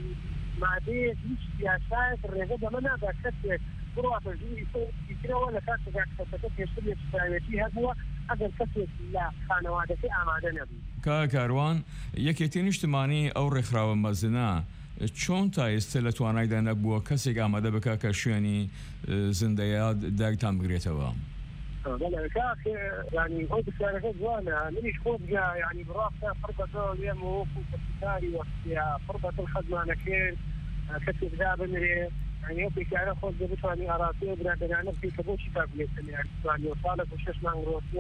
مادەیەک هیچ سیاسایەک ڕێگە دەمە نادا کەسێک بڕاتە ژووری سەرەوە لە کاتێکا کەسەکە پێشتر لێکسراوێتی هەبووە ئەگەر کەسێک لە خانەوادەکەی ئامادە نەبوو. کاروان یەکێتی نیشتیمانی ئەو ڕێکخراوە مەزنە چۆن تا ئێستا لە توانایدا نەبووە کەسێک ئامادە بکە کە شوێنی زندەیە داگتان بگرێتەوە؟ ینی ئەو بسیارەکە جوانە منیش خۆ بگا ینی بڕاستە پڕبەتە لێم وەکو کەسیکاری وەختیا پڕبەتە خەزمانەکرد کەسێک دا بنرێ ینی ئەو پێکارە خۆت بتوانانی ئاراسی و برادرانە بکەیت کە بۆچی تا بێتنیان توانی و ساڵێک و 6 مانگ ڕۆستووە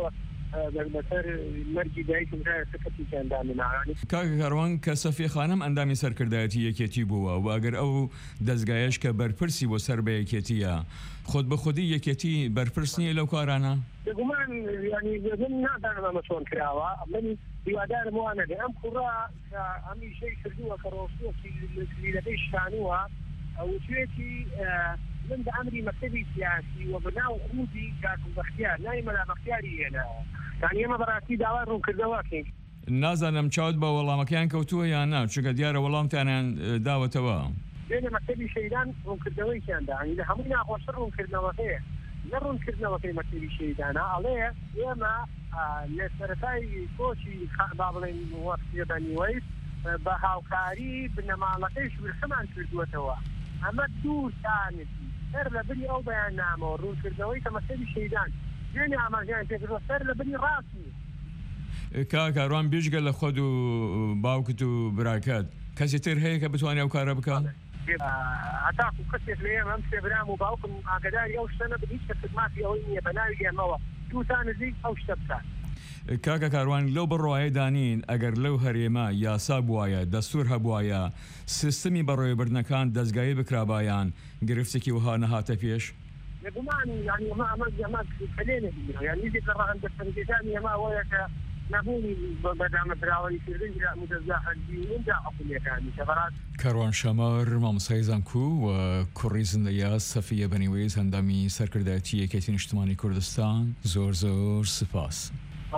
بەسەر مەرگی دایکم سەکەتی ئەندامناوانی کاکە کاروان کە سەفی خانم ئەندامی سەرکردایەتی یەکێتی بووە و ئەگەر ئەو دەستگایش کە بەرپرسی بۆ سەر بە یەکێتیە خۆت بە خودی یەکێتی بەرپرس نییە لەو کارانە؟ دەگومان ینی من نازانم ئەمە چۆن کراوە من هیوادارم وانە لێ ئەم کوڕا کە ئەمی شەی کردووە کە ڕۆژوەکی لیرەکەی شتانووە وتوێتی من بە ئەمری مەکتەبی سیاسی و بەناو خودی کاکم بەختیار نای مەلا بەختیاری هێناوە یانی ئێمە بەڕاستی داوای ڕوونکردەوەکەین نازانم چاوت بە وەڵامەکەیان کەوتووە یان نا چونکە دیارە وەڵامتانیان داوەتەوە لێنە مەکتەبی شەیدان ڕوونکردەوەیکیاندا لە هەمووی ناخۆشتر ڕوونکردنەوەکەیە نە ڕوونکردنەوەکەی مەکتەبی شەیدانە ئەڵێ ئێمە لە سەرەتای کۆچی با بڵێن وەختێبەنیوەی بە هاوکاری بنەماڵەکەیش ورخەمان کردووەتەوە ئەمە دوو سانتی سەر لە بنی ئەو بەیاننامەوە ڕوونکردنەوەی کە مەکتەبی شەیدان دوێنێ ئاماژیان پێکردووە سەر لە بنی ڕاستی کاروان بێژگە لە خۆت و باوکت و براکەت کەسی تر هەیە کە بتوانێت ئەو کارە بکات؟ هەتاکو کەسێک لێ ئەم سێبرام و باوکم ئاگداری ئەو شتە نەبن هیچ کەسێک مافی ئەوەی نییە بە ناوی ئێمەوە دووتان نزیک ئەو شتە بکات. کاکە کاروان لەو بڕواایە دانین ئەگەر لەو هەرێمە یاسا بواە دەستور هەبواە سیستمی بەڕێوەبردنەکان دەستگایی بکرابایان گرفتێکی وها نەهاتە پێش؟ لەگومان ینی ئەمە کلێنە یان نزیک لە ڕەهەندەسەرەکانی ئەمە ئەوەیە کە نەبوونی بەدامەدراوەی کردن مدەزاحەندیدا عقولیەکانی کەبەڕات کاروان شەمەر مامۆستای زانکو و کوڕی زندەیە سەفیە بەنیوەی هەندامی سەرکردایەتی یەکێتی نیشتمانی کوردستان زۆر زۆر سپاس.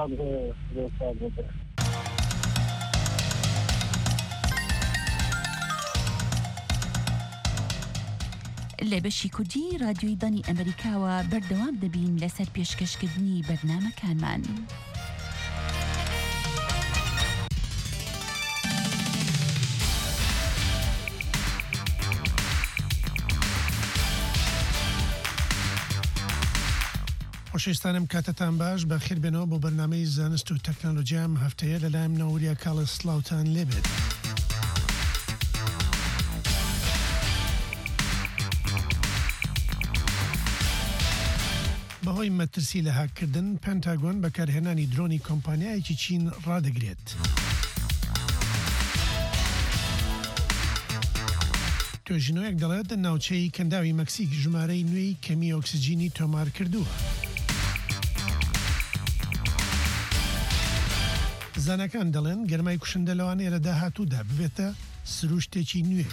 لە بەشی کوردی رادیۆی دانی ئەمریکاوە بەردەوام دەبین لەسەر پێشکەشکردنی بەرنامەکانمان. خۆشەویستانم کاتتان باش بە خێر بێنەوە بۆ بەرنامەی زانست و تەکنۆلۆژیام هەفتەیە لەلایەن نەوەریە کاڵە سلااوان لێبێت. بەهۆی مەترسی لە هاکردن پێنتاگۆن بەکارهێنانی درۆنی کۆمپانیایەکی چین ڕادەگرێت. توێژینەوەیەک دەڵێت ناوچەی کەنداوی مەکسیک ژمارەی نوێی کەمی ئۆکسجینی تۆمار کردووە. زانەکان دەڵێن گەرمای کوشندە لەوانەیە لە داهاتوودا ببێتە سروشتێکی نوێ.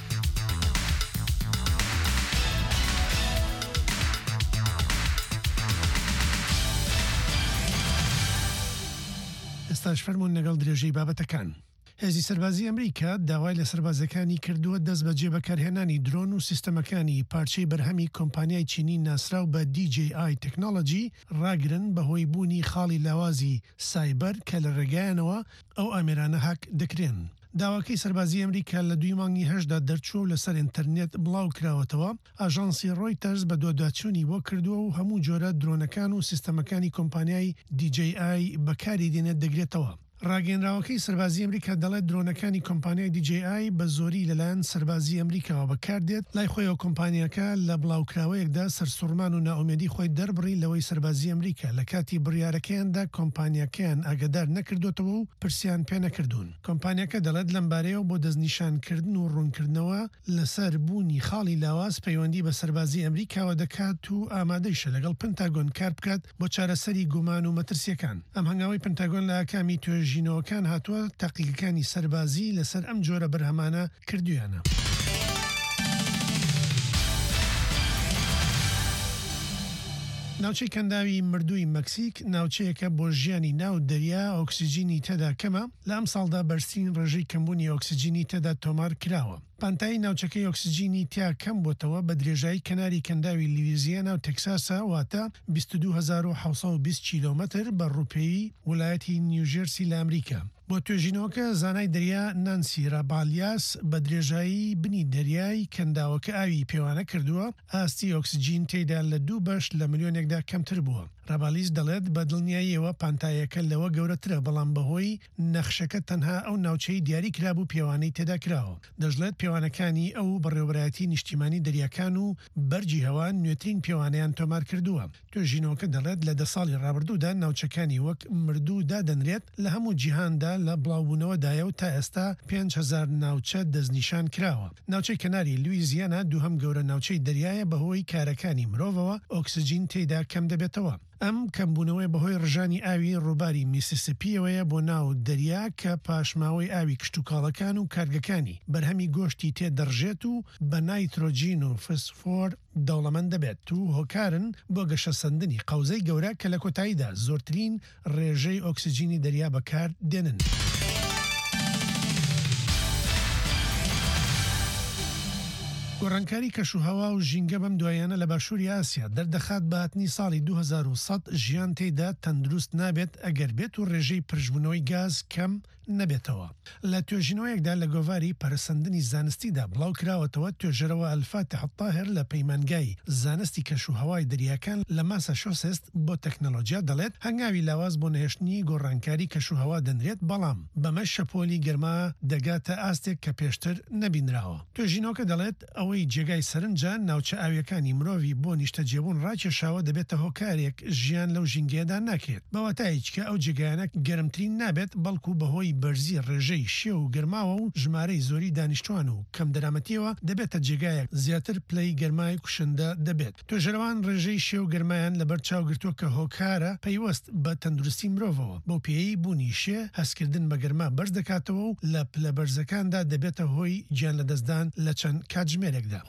ئێستاش فەرمونون لەگەڵ درێژەی بابەتەکان. هێزی سەربازی ئەمریکا داوای لە سەربازەکانی کردووە دەست بە جێبەکارهێنانی درۆن و سیستەمەکانی پارچەی بەرهەمی کۆمپانیای چینی ناسراو بە DJI تەکنۆلۆژی ڕاگرن بەهۆی بوونی خاڵی لاوازی سایبەر کە لە ڕێگایانەوە ئەو ئامێرانە هاک دەکرێن. داواکەی سەربازی ئەمریکا لە 2 مانگی هەشدا دەرچوو لەسەر ئینتەرنێت بڵاو کراوەتەوە ئاژانسی ڕۆیتەرز بە دواداچوونی بۆ کردووە و هەموو جۆرە درۆنەکان و سیستەمەکانی کۆمپانیای DJI بەکاری دێنێت دەگرێتەوە. ڕاگەنراوەکەی سەربازی ئەمریکا دەڵێت درۆنەکانی کۆمپانیای DJI بە زۆری لەلایەن سەربازی ئەمریکاوە بەکاردێت لای خۆیەوە کۆمپانیەکە لە بڵاوکراوەیەکدا سەرسوڕمان و ناومێدی خۆی دەربڕی لەوەی سەربازی ئەمریکا لە کاتی بڕیارەکەیاندا کۆمپانیەکەیان ئاگدار نەکردوتەوە و پرسیان پێ نەکردوون. کۆمپانیەکە دەڵێت لەم بارەیەوە بۆ دەستنیشانکردن و ڕوونکردنەوە لەسەر بوونی خاڵی لاواز پەیوەندی بە سەربازی ئەمریکاوە دەکات و ئامادەیشە لەگەڵ پنتاگۆن کار بکات بۆ چارەسەری گومان و مەترسیەکان. ئەم هەنگاوی پنتاگۆن لە ئاکامی توێژینەوەکان هاتووە تاقیقەکانی سەربازی لەسەر ئەم جۆرە بەرهەمانە کردویانە. ناوچەی کەنداوی مردووی مەکسیک ناوچەیەکە بۆ ژیانی ناو دەریا ئۆکسیجینی تێدا کەمە لە ئەم ساڵدا بەرزترین ڕێژەی کەمبوونی ئۆکسیجینی تێدا تۆمار کراوە. پانتایی ناوچەکەی ئۆکسیجینی تیا کەم بۆتەوە بە درێژایی کەناری کەنداوی لیویزیانە و تەکساسە واتە 22,720 کیلۆمەتر بە ڕوپێی وڵایەتی نیوژێرسی لە ئەمریکا. بۆ توێژینەوەکە زانای دەریا نانسی ڕابالیاس بە درێژایی بنی دەریای کەنداوەکە ئاوی پێوانە کردووە ئاستی ئۆکسیجین تێدا لە 2 بەش لە ملیۆنێکدا کەمتر بووە. ڕابالیس دەڵێت بە دڵنیاییەوە پانتایەکە لەوە گەورەترە بەڵام بەهۆی نەخشەکە تەنها ئەو ناوچەی دیاری کرابوو پێوانەی تێدا کراوە. دەژڵێت پیاوانەکانی ئەو بەڕێوەبەرایەتی نیشتیمانی دەریاکان و بەرجی هەوا نوێترین پیاوانەیان تۆمار کردووە. توێژینەوەکە دەڵێت لە 10 ساڵی ڕابردوودا ناوچەکانی وەک مردوو دادەنرێت لە هەموو جیهاندا لە بڵاوبوونەوەدایە و تا ئێستا 5,000 ناوچە دەستنیشان کراوە. ناوچەی کەناری لویزیانە دووهەم گەورە ناوچەی دەریایە بەهۆی کارەکانی مرۆڤەوە ئۆکسجین تێیدا کەم دەبێتەوە. ئەم کەمبوونەوەی بەهۆی ڕژانی ئاوی ڕووباری میسیسیپیەوەیە بۆ ناو دەریا کە پاشماوەی ئاوی کشتتوکاڵەکان و کارگەکانی بەرهەمی گۆشتی تێدەڕژێت و بە نایترۆجین و فسفۆر دەوڵەمەند دەبێت و هۆکارن بۆ گەشەسەندنی قەوزەی گەورە کە لە کۆتاییدا زۆرترین ڕێژەی ئۆکسجینی دەریا بەکار دێنن. گۆڕانکاری کەشوهەوا و ژینگە بەم دوایانە لە باشووری ئاسیا دەردەخات بە هاتنی ساڵی 2100 ژیان تێیدا تەندروست نابێت ئەگەر بێت و ڕێژەی پرژبوونەوەی گاز کەم نەبێتەوە. لە توێژینەوەیەکدا لە گۆڤاری پەرسەندنی زانستیدا بڵاو کراوەتەوە توێژەرەوە ئەلفاتح الطاهر لە پەیمانگای زانستی کەشوهەوای دەریاکان لە ماساچوسێتس بۆ تەکنەلۆجیا دەڵێت هەنگاوی لاواز بۆ نەهێشتنی گۆڕانکاری کەشوهەوا دەنرێت بەڵام بەمە شەپۆلی گەرما دەگاتە ئاستێک کە پێشتر نەبینراوە. توێژینەوەکە دەڵێت ئەوەی جێگای سەرنجە ناوچە ئاویەکانی مرۆڤی بۆ نیشتەجێبوون ڕاکێشاوە دەبێتە هۆکارێک ژیان لەو ژینگەیەدا ناکرێت. بەواتایکە ئەو جێگایانە گەرمترین نابێت بەڵکو بەهۆی بەرزی ڕێژەی شێ و گەرماوە و ژمارەی زۆری دانیشتوان و کەم دەرامەتیەوە دەبێتە جێگایەک زیاتر پلەی گەرمای کوشندە دەبێت. توێژەرەوان ڕێژەی شێ و گەرمایان لەبەر چاوگرتووە کە هۆکارە پەیوەست بە تەندروستی مرۆڤەوە بۆ پێی بوونی شێ هەستکردن بە گەرما بەرز دەکاتەوە و لە پلە بەرزەکاندا دەبێتە هۆی گیان لەدەستدان لە چەند کاتژمێرێکدا.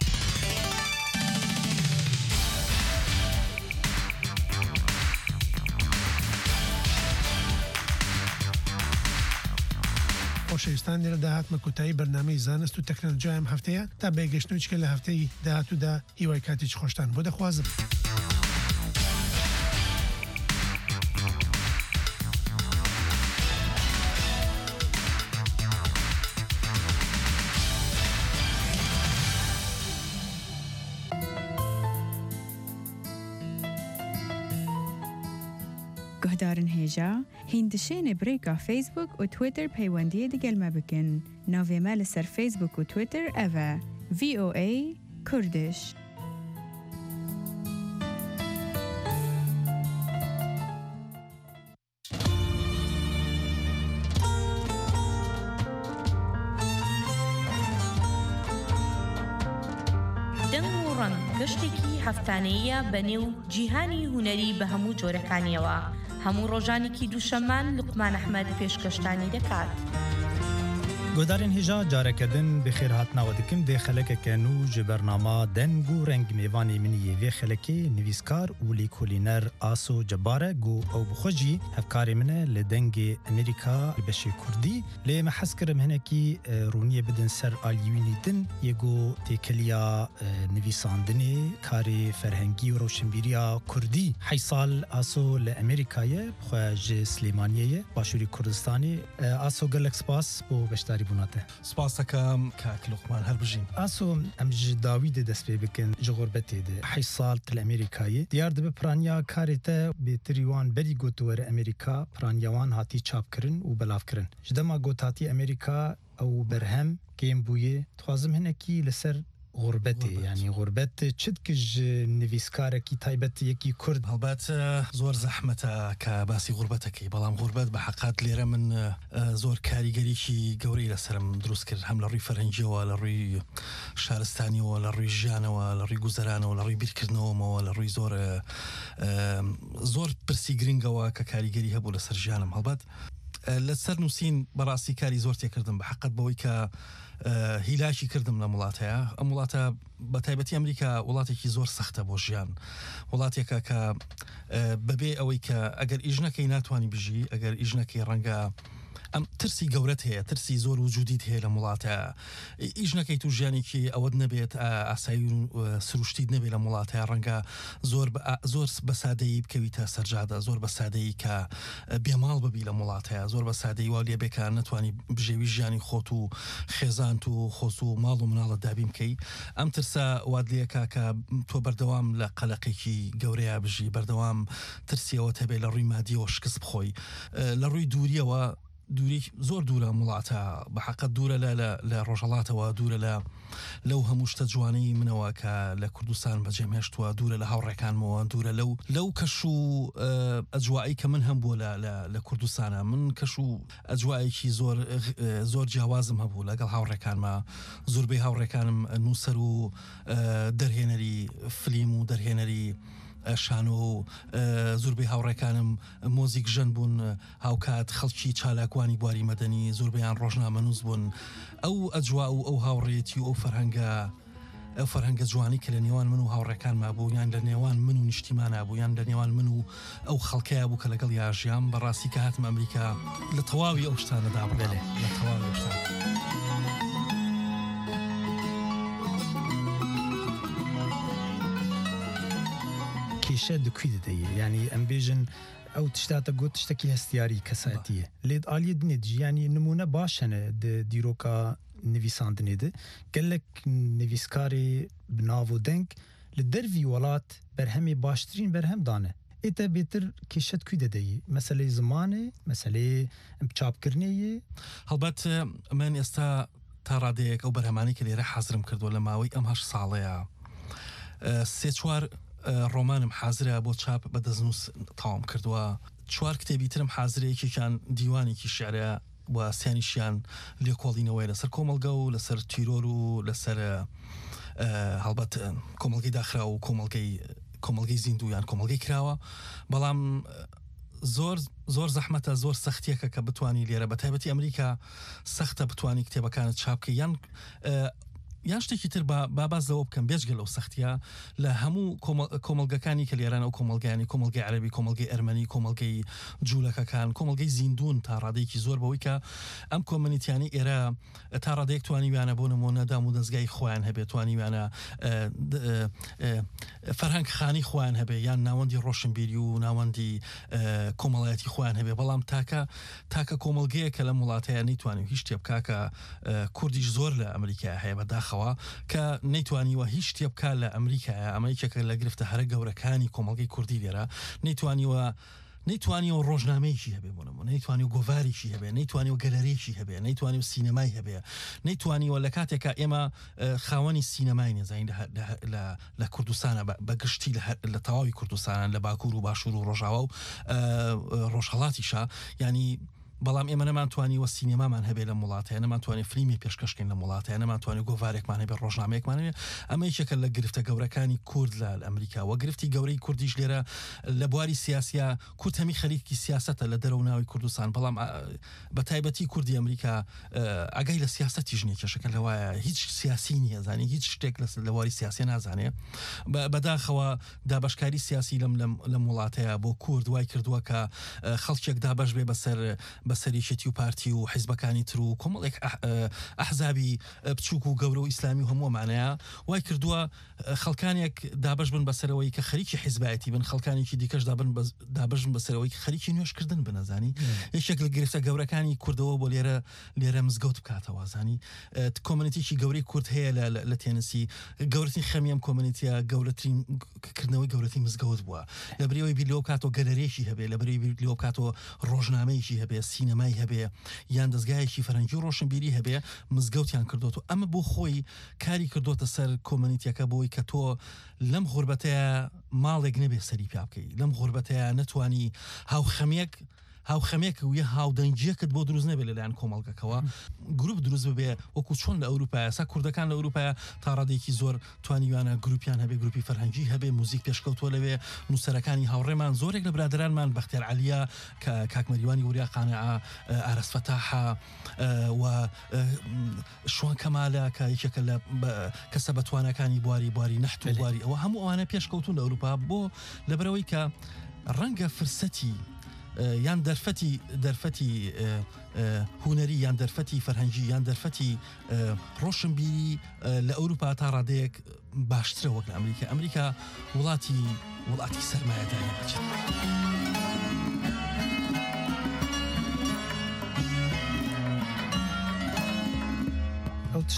خۆشەویستان لێرە داهاتمە کۆتایی بەرنامەی زانست و تەکنەلۆجیا ئەم هەفتەیە تا بەیگەشتنەوەیچکە لە هەفتەی داهاتوودا هیوای کاتێکی خۆشتان بۆ دەخوازم. گهدارن هێژا هیندشێنێ برێکا فیسبوک و تویتر پەیوەندیە دەگەلمە بکن. ناوێمە لەسەر فیسبوک و تویتر ئەڤە VOA کوردش. گەشتێکی هەفتانەیە بەنێو جیهانی هونەری بە هەموو جۆرەکانیەوە. هەموو ڕۆژانێکی دووشەمان لوقمان ئەحمەد پێشکەشتانی دەکات. گۆدارên hêja carekedin bi xêr hatnawe dikim dê xelekeke nû ji bernama deng û rengmêvanê miniyê vê xelekê nivîskar û lêkolîner Aso Cebbar e got ew bi xwe jî hevkarê min e li dengê Amerîka li beşê Kurdî lê me hez kirim hinekî rûniyê bidin ser aliyînî din yê got têkiliya nivîsandinê karê ferhengî û rewşenbîriya Kurdî hey sal Aso li Amerîkayê xwe ji Slêmaniyê başûrî Kurdistanê Aso gelek spas bo beşdarî سپاس دەکەم کاک لوقمان هەربژین. ئاسۆ ئەم ji dawî de dest pê bikin ji gorbetê de hey sal til Amerîkayê diyar dibe piraniya karê te bêtirî wan berî gotuwere Amerîka piraniya wan hatî çapkirin û belavkirin. Ji dema got hatî Amerîka ew berhem kêm bûyê dixwazim hinekî li ser غربەتێ ینی غربەت چت کژ نویسکارێکی تایبەت یەکی کورد هەڵبەت زۆر زەحمەتە کە باسی غربەتەکەی بەڵام غربەت بە حقات لێرە من زۆر کاریگەریکی گەورەی لەسرم دروست کرد هەم لە ڕووی فەرهەنگیەوە لە ڕووی شارستانیەوە لە ڕووی ژیانەوە لە ڕووی گوزەرانەوە لە ڕووی بیرکردنەوەمەوە لە ڕووی زۆر پرسی گرنگەوە کە کاریگەری هەبوو لەسەر ژیانم هەڵبەت لەسەر نووسین بەڕاستی کاری زۆر تێکردم بە حقت بەوەی کە هیلاشی کردم لە وڵاتەیە ئەم وڵاتە بە تایبەتی ئەمریکا وڵاتێکی زۆر سەختە بۆ ژیان وڵاتێکە کە بەبێ ئەوەی کە ئەگەر ئیژنەکەی ناتوانانی بژی ئەگەر ئیژنەکەی ڕەنگە ئەم ترسی گەورەت هەیە ترسی زۆر وجودیت هەیە لە وڵاتە ئیژنەکەی تو ژیانێکی ئەوەت نەبێت ئاسایی و سروشتیت نەبێت لە وڵاتەیە ڕەنگە زۆر بە سادەیی بکەویتە سەرجادە زۆر بە سادەیی کە بێماڵ ببی لە وڵاتەیە زۆر بە سادەیی وا لێبێکە نەتوانی بژێوی ژیانی خۆت و خێزانت و خۆس و ماڵ و مناڵت دابی بکەی ئەم ترسە واد لێکە کە تۆ بەردەوام لە قەلەقێکی گەورەیە بژی بەردەوام ترسیەوە هەبێت لە ڕووی مادیەوە شکست بخۆی لە ڕووی دووریەوە دووری زۆر دوورە وڵاتە بەحقەت دوورە لە ڕۆژهڵاتەوە دوورە لەو هەموو شتە جوانەی منەوە کە لە کوردستان بەجێمێشتووە دوورە لە هاوڕێکانمەوە دوورە لەو کەش و ئەجوایی کە من هەم بووە لە کوردستانە من کەش و ئەجوایەکی زۆر جیاوازم هەبوو لەگەڵ هاوڕێکانمە زۆربەی هاوڕێکانم نووسەر و دەرهێنەری فلیم و دەرهێنەری شانۆ و زۆربەی هاوڕێکانم مۆزیک ژەن بوون هاوکات خەڵکی چالاکوانی بواری مەدەنی زۆربەیان ڕۆژنامەنووس بوون ئەو ئەجوا و ئەو هاوڕێتی و ئەو فەرهەنگە جوانی کە لە نێوان من و هاوڕێکانما بوو یان لە نێوان من و نیشتیمانە بوو یان لە نێوان من و ئەو خەڵکەیە بوو کە لەگەڵ یاژیان بەڕاستی کە هاتم ئەمریکا لە تەواوی ئەو شتانەدا بڵێ لە تەواوی ئەو شتان کێشە دکوی دەدەیە ینی ئەمبێژن ئەو تشتاتە گوت تشتێکی هەستیاری کەساتیە لێت ئالیە دنێت ژیانی نمونە باشەنە دیرۆکە نویساندنێدە گەلک نویسکاری بناو و دەنگ لە دەروی وڵات بەرهەمی باشترین بەرهەم دانە ئێتە بێتر کێشەت کوی دەدەیە مەسەلەی زمانێ مەسەلەی چاپکردنەیە هەڵبەت من ئێستا تا ڕادەیەک ئەو بەرهەمانی کە لێرە حەزرم کردووە لە ماوەی ئەم 8 ساڵەیە 3-4 ڕۆمانم حازرە بۆ چاپ بەدەستنووس تاوام کردووە 4 کتێبی ترم حازرەیەکیان دیوانێکی شعرە و سیانیشیان لێکۆڵینەوەی لەسەر کۆمەلگە و لەسەر تیرۆر و لەسەر هەڵبەت کۆمەلگەی داخرا و کۆمەلگەی زیندویان کۆمەلگەی کراوە بەڵام زۆر زەحمەتە زۆر سەختیەکە کە بتوانی لێرە بە تایبەتی ئەمریکا سەختە بتوانی کتێبەکانت چاپکە یان شتێکی تر باز لەوە بکەم بێجگە لەو سەختیە لە هەموو کۆمەلگەکانی کە لێرانە و کۆمەلگانی کۆمەلگەی عەرەبی کۆمەلگەی ئەرمەنی کۆمەلگەی جوولەکەکان کۆمەلگەی زیندون تا ڕادەیەکی زۆر بەوەی کە ئەم کۆمەنیتیانی ئێرە تا ڕادەیەک توانی ویانە بۆ نمونە دام و دەستگای خۆیان هەبێت توانی ویانە فەرهەنگ خانی خۆیان هەبێ یان ناوەندی ڕۆشنبیری و ناوەندی کۆمەڵایەتی خۆیان هەبێ بەڵام تاکە کۆمەلگەیە کە لە وڵاتەیە نەیتوانێت هیچ شتێ بکا کە کوردیش زۆر لە ئەمریکا هەیە بەداخەوە کە نەیتوانیوە هیچ شتێ بکات لە ئەمریکایە ئەمریکەکە لە گرفتە هەرە گەورەکانی کۆمەلگەی کوردی لێرە نەیتوانیەوە ڕۆژنامەیەکی هەبێ بۆ نمونە نەیتوانی و گۆڤاریشی هەبێ نەیتوانی و گەلەرێکی هەبێ نەیتوانی و سینەمای هەبێ نەیتوانیوە لە کاتێکە ئێمە خاوەنی سینەمای نێزانین لە کوردستانە بەگشتی لە تەواوی کوردستانان لە باکوور و باشوور و ڕۆژاوا و ڕۆژهەڵاتیشە ینی بەڵام ئێمە نەمانتوانی وە سینێمامان هەبێ لە وڵاتەیە نەمانتوانی فلیمی پێشکەشکەین لە وڵاتەیە نەمانتوانی گۆڤارێکمان هەبێ ڕۆژنامەیەکمان هەبێ ئەمە یەکێکە لە گرفتە گەورەکانی کورد لە ئەمریکا وە گرفتی گەورەی کوردیش لێرە لە بواری سیاسیە کورد هەمی خەریکی سیاسەتە لە دەرەو ناوی کوردستان بەڵام بە تایبەتی کوردی ئەمریکا ئەگەی لە سیاسەتیش نییە کێشەکە لەوایە هیچ سیاسی نییە زانی هیچ شتێک لە واری سیاسی نازانێ بەداخەوە دابەشکاری سیاسی لەم وڵاتەیە بۆ کورد وای کردووە کە خەڵکێک دابەش بێ بەسەریشێتی و پارتی و حیزبەکانی تر و کۆمەڵێک ئەحزابی بچووک و گەورە و ئیسلامی و هەمووەمانەیە وای کردووە خەڵکانێک دابش بن بەسەرەوەی کە خەریکی حیزبایەتی بن خەڵکانێکی دیکەش دابژن بەسەرەوەی خەریکی نوێشکردن بنەزانی یەکێک لە گرفتە گەورەکانی کوردەوە بۆ لێرە مزگەوت بکاتەوە زانی کۆمەنیتێکی گەورەی کورد هەیە لە تێنسی گەورەترین خەمی ئەم کۆمەنیتیە گەورەترینکردنەوەی گەورەتی مزگەوت بووە لە بریەوەی بیرلەوە کاتەوە گەلەرێکی هەبێ لە بریەوەی بیرلەوە کاتەوە ڕۆژنامەیەکی هەبێ سینەمای هەبێ یان دەستگایەکی فەرەنگی و ڕۆشنبیری هەبێ مزگەوتیان کردوەوە ئەمە بۆ خۆی کاری کردوتە سەر کۆمەنیتیەکە بۆی کە تۆ لەم غوربەتەیە ماڵێک نەبێ سەری پیا بکەی لەم غوربەتەیە نەتوانی هاوخەمێک و یە هاودەنگیەکت بۆ دروست نەبێت لەلایەن کۆمەڵگەکەوە گروپ دروست ببێ وەکو چۆن لە ئەوروپایە سا کوردەکان لە ئەوروپایە تا ڕادێکی زۆر توانیوانە گروپیان هەبێ گروپی فەرهەنگی هەبێ موزیک پێشکەوتووە لەوێ نووسەرەکانی هاوڕێمان زۆرێک لە برادرانمان بەختیار عەلیە کە کاکمەریوانی وریا قانعە ئارەس فەتاحە و شوان کەمالە کە یەکێکە لە کەسە بەتوانەکانی بواری نەحت و بواری ئەوە هەموو ئەوانە پێشکەوتون لە ئەوروپا بۆ لەبەرەوەی کە ڕەنگە فرسەتی یان دەرفەتی هوەری یان دەرفەتی فەرهەنگی یان دەرفەتی ڕۆشنبیری لە ئەوروپا تا ڕادەیەک باشترە وەک لە ئەمریکا وڵاتی سەرمایەداری بچێت.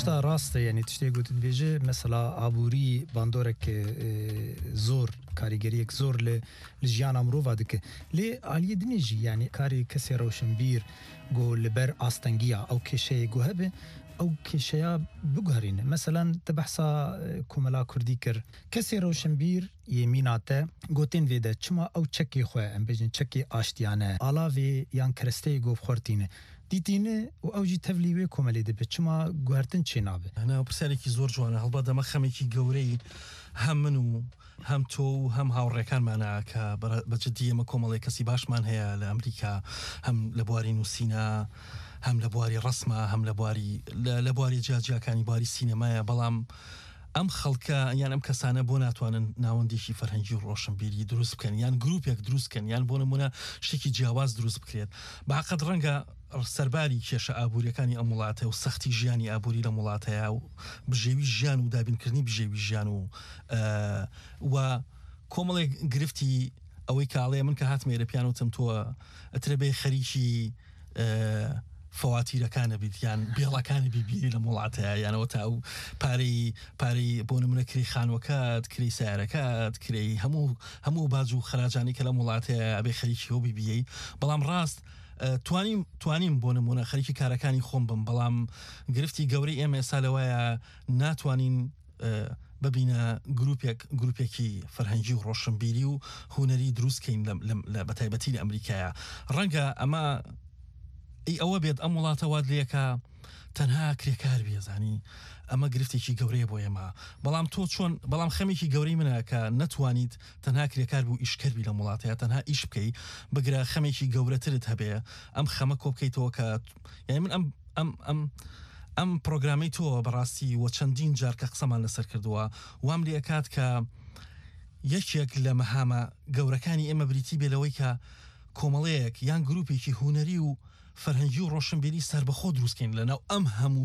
تشتا ڕاستە یعنی تشتێک گوتت بێژێ مەسەلا ئابووری باندۆرێک زۆر کاریگەریەک زۆر لە ژیانە مرۆڤ دکە لێ عالیە دنێژی یعنی کاری کەسێ ڕەوشنبیر گۆ لەبەر ئاستەنگیە ئەو کێشەیە گۆ هەبێ ئەو کێشەیە بگوهرینە مەسەلەن تە بەحسا کۆمەلا کوردی کرد کەسێ ڕەوشنبیر یێمیناتە گوتێن وێدە چما ئەو چەکی خوێ ئەم بێژن چەکی ئاشتیانە ئالاوێ یان کەرەستەی گۆ بخۆرتینە دیتینە و ئەوجی تەولی وێ کۆمەلی دەبێت چما گوهرتن چێ نابێ هەنا پرسیارێکی زۆر جوانە هەڵبەت دەمە خەمێکی گەورەی هەم من و هەم تۆ و هەم هاوڕێکانمانە کە بەجددی ئەمە کۆمەڵی کەسی باشمان هەیە لە ئەمریکا هەم لە بواری نووسینە هەم لە بواری ڕسمە هەم لە بواری جیاجیاکانی بواری سینەمایە بەڵام ئەم خەڵکە یان ئەم کەسانە بۆ ناتوانن ناوەندێکی فەرهەنگی و ڕۆشنبیری دروست بکەن یان گروپێک دروست بکەن یان بۆ نمونە شتێکی جیاواز دروست بکرێت بەعقەد ڕەنگە سەرباری کێشە ئابوووریەکانی ئەم وڵاتە و سەختی ژیانی ئابووری لە وڵاتەیە و بژێوی ژیان و دابینکردنی بژێوی ژیان و کۆمەڵێک گرفتی ئەوەی کاڵێ من کە هاتمێرە پیانوتم تۆ ئەترە بێ خەریکی فەواتیرەکانە بیت یان بێڵەکانی بیبیری لە وڵاتەیە یانەوە تا ئەو پارەی بۆ نمونە کری خانوەکەت کری سیارەکەت کری هەموو باج و خراجانی کە لە وڵاتەیە ئەبێ خەریکی ئەو بیبیەی بەڵام ڕاست توانیم بۆ نمونە خەریکی کارەکانی خۆم بم بەڵام گرفتی گەورەی ئێمە ئێستا لەوەیە ناتوانین ببینە گروپێکی فەرهەنگی و ڕۆشنبیری و هونەری دروستکەین لە بەتایبەتی لە ئەمریکایە ڕەنگە ئەمە ئەوە بێت ئەم وڵاتە واد لێکە تەنها کرێکار بێزانی ئەمە گرفتێکی گەورەیە بۆ ئێمە بەڵام تۆ چۆن بەڵام خەمێکی گەورەی منە کە نەتوانیت تەنها کرێکار بوو ئیشکردبی لە وڵاتەیە تەنها ئیش بکەی بگرە خەمێکی گەورەترت هەبێ ئەم خەمە کۆ بکەیتەوە کە یعنی من ئەم پرۆگرامی تۆ بەڕاستی وە چەندین جار کە قسەمان لەسەر کردووە وام لێ کات کە یەکێک لە مەهامە گەورەکانی ئێمە بریتی بێلەوەی کە کۆمەڵەیەک یان گروپێکی هونەری و فەرهەنگی و ڕۆشنبیری سربەخۆ دروستکەین لەناو ئەم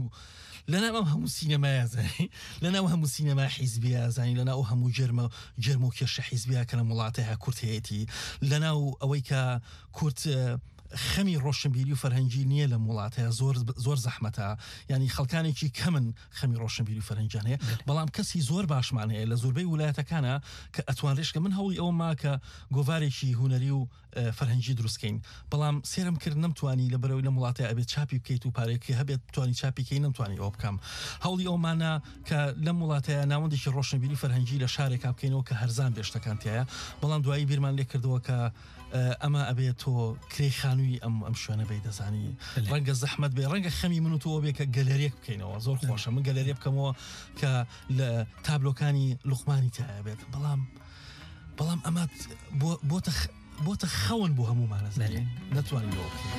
هەموو سینەمایە زانی لەناو هەموو سینەما حیزبیە زانی لەناو هەموو جەرم و کێشە حیزبیە کە لە وڵاتەیە کورت هەیەی لەناو ئەوەی کە کورت خەمی ڕۆشنبیری و فەرهەنگی نییە لە وڵاتەیە زۆر زەحمەتە ینی خەڵکانێکی کەمن خەمی ڕۆشنبیری و فەرهەنگیان هەیە بەڵام کەسی زۆر باشمان هەیە لە زۆربەی ویلایەتەکانە کە ئەتوانڕێشکە من هەوڵی ئەوە ماکە گۆڤارێکی هونەری و فەرهەنگی دروستکەین بەڵام سێرم کرد نەمتوانی لە بەرەوەی لە وڵاتەیە ئەبێت چاپی بکەیت و پارێکی هەبێت توانی چاپیکەی نەمتوانی ئەوە بکەم هەوڵی ئەومانە کە لەم وڵاتەیە ناوەندێکی ڕۆشنبیری فەرهەنگی لە شارێکا بکەینەوە کە هەرزان بێشتەکانتیایە بەڵام دوایی بیرمان لێ کردەوە کە ئەمە ئەبێت تۆ کرێی خانووی ئەم شوێنە بێ دەزانی ڕەنگە زەحمەت بێ ڕەنگە خەمی من و تۆ بێ کە گەلەریەک بکەینەوە زۆر خۆشە من گەلەریە بکەمەوە کە لە تابلۆکانی لوقمانی تایە بێت بەڵام ئەمە بۆتە خەون بۆ هەموومانە زانێ نەتوانین ئەوە بکەین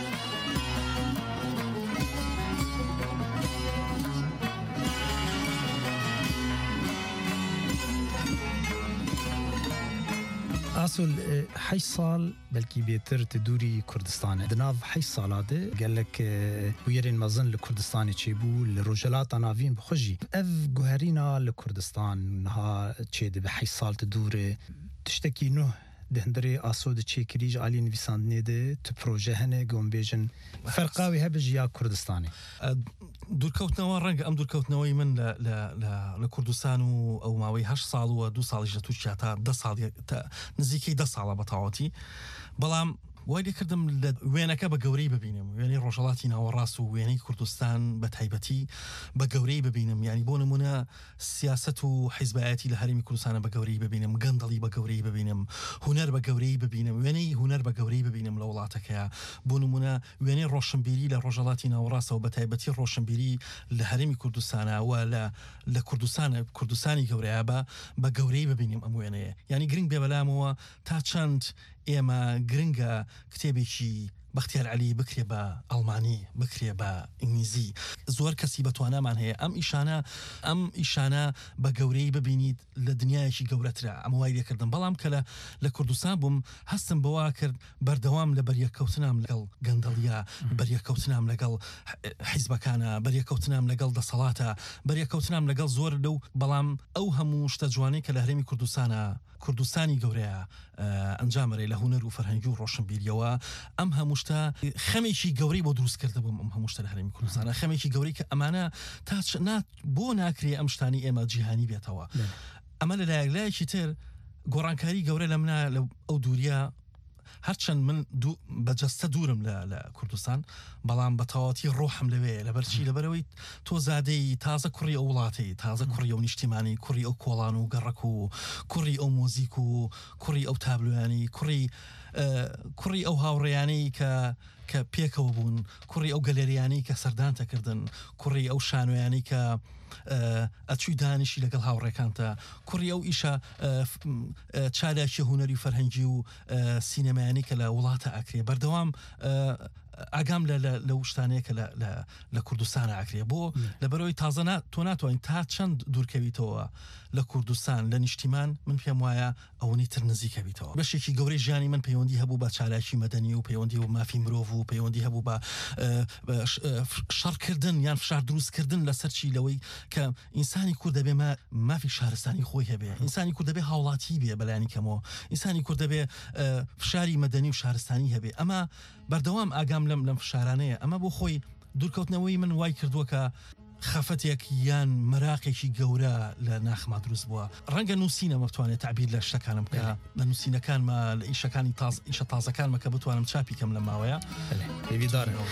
ئاسۆل 8 ساڵ بەلکی بێتر دووری کوردستانە دناو 8 ساڵادە گەلک وێرên مەزن لە کوردستانی چێبوو لە ڕۆژەلاتا ناوین بخۆژی ئەv گوهرینە لە کوردستان نها چێ دەبێ 8 ساڵ دوورێ تشتێکی نۆ دهندرێ ئاسۆ چێکریژ عالی نویساندنێدە تو پرۆژە هەنێ گۆمبێژن فەرقاوی هەبژ یا کوردستانی دوورکەوتنەوە ڕەنگە ئەم دوورکەوتنەوەی من لە کوردستان و ئەو ماوەی 8 ساڵ و 2 ساڵیش لە تووشیا تا 10 ساڵ نزیکەی 10 ساڵە بەتاوەتی بەڵام وای لێکردم لە وێنەکە بە گەورەی ببینم وێنەی ڕۆژهەڵاتی ناوەڕاست و وێنەی کوردستان بە تایبەتی بە گەورەی ببینم ینی بۆ نمونە سیاست و حیزبایەتی لە هەرێمی کوردستانە بە گەورەی ببینم گەندەڵی بە گەورەی ببینم هونەر بە گەورەی ببینم وێنەی هونەر بە گەورەی ببینم لە وڵاتەکەیە بۆ نمونە وێنەی ڕۆشنبیری لە ڕۆژهەڵاتی ناوەڕاستەوە بە تایبەتی ڕۆشنبیری لە هەرێمی کوردستانەوە لە کوردستانی گەورەیە بە گەورەی ببینیم ئەم وێنەیە ینی گرنگ بێ بەلامەوە تا چەند ئێمە گرنگە کتێبێکی بەختیار عەلی بکرێ بە ئەڵمانی بکرێ بە ئینگلیزی زۆر کەسی بەتوانامان هەیە ئەم ئیشانە بە گەورەی ببینیت لە دنیایەکی گەورەترە ئەمە وای لێکردم بەڵام کە لە کوردستان بووم هەستم بەوا کرد بەردەوام لە بەریەکەوتنام لەگەڵ گەندەڵیە بەریەکەوتنام لەگەڵ حیزبەکانە بەریەکەوتنام لەگەڵ دەسەڵاتە بەریەکەوتنام لەگەڵ زۆر لەو بەڵام ئەو هەموو شتە جوانەی کە لە هەرێمی کوردستانی گەورەیە ئەنجامەرێ لە هونەر و فەرهەنگی و ڕۆشنبیریەوە ئەم هەموو شتە خەمێکی گەورەی بۆ دروستکردە بۆم ئەم هەموو شتە لە هەرێمی کوردستانە خەمێکی گەورەی کە ئەمانە تا بۆ ناکرێ ئەم شتانی ئێمە جیهانی بێتەوە ئەمە لەلایەکی تر گۆڕانکاری گەورە لە منە لە ئەو دووریە هەرچەند من بەجەستە دوورم لە کوردستان بەڵام بە تەواوەتی ڕۆحم لەوێ لەبەرچی لەبەرەوەی تۆ زادەی تازە کوڕی ئەو وڵاتی تازە کوڕی ئەو نیشتیمانی کوڕی ئەو کۆڵان و گەڕک و کوڕی ئەو مۆزیک و کوڕی ئەو تابلویانی کوڕی ئەو هاوڕێیانەی کە پێکەوە بوون کوڕی ئەو گەلێریانی کە سەردانتەکردن کوڕی ئەو شانۆیانی کە ئەچووی دانیشی لەگەڵ هاوڕێکانتە کوڕی ئەو ئیشە چالاکی هوەری و فەرهەنگی و سینەمایانی کە لە وڵاتە ئاکرێ بەردەوام ئاگام لە شتانەیە کە لە کوردستان ئاکرێ بۆ لەبەرەوەی تازە تۆ ناتوانین تا چەند دوورکەویتەوە لە کوردستان لە نیشتیمان من پێم وایە ئەوەی تر نزیکەویتەوە بەشێکی گەورەی ژیانی من پەیوەندی هەبوو بە چالاکی مەدەنی و پەیوەندی و مافی مرۆڤ و پەیوەندی هەبوو بە شەڕکردن یان فشار دروستکردن لەسەرچی لەوەی کە ئینسانی کورد دەبێ مافی شارستانی خۆی هەبێ ئینسانی کورد دەبێ هاوڵاتی بێ بەلایانی کەمەوە ئینسانی کورد دەبێ فشاری مەدەنی و شارستانی هەبێ ئەمە بەردەوام ئاگام لەم فشارانەیە ئەمە بۆ خۆی دوورکەوتنەوەی من وای کردووە کە خەفەتێک یان مەراقێکی گەورە لە ناخما دروست بووە ڕەنگە نووسینەمە بتوانێت تعبیر لە شتەکانم بکە لە نووسینەکانمە لە ئیشەکانی ئیشە تازەکانمە کە بتوانم چاپی کەم لە ماوەیە پێویدارەوە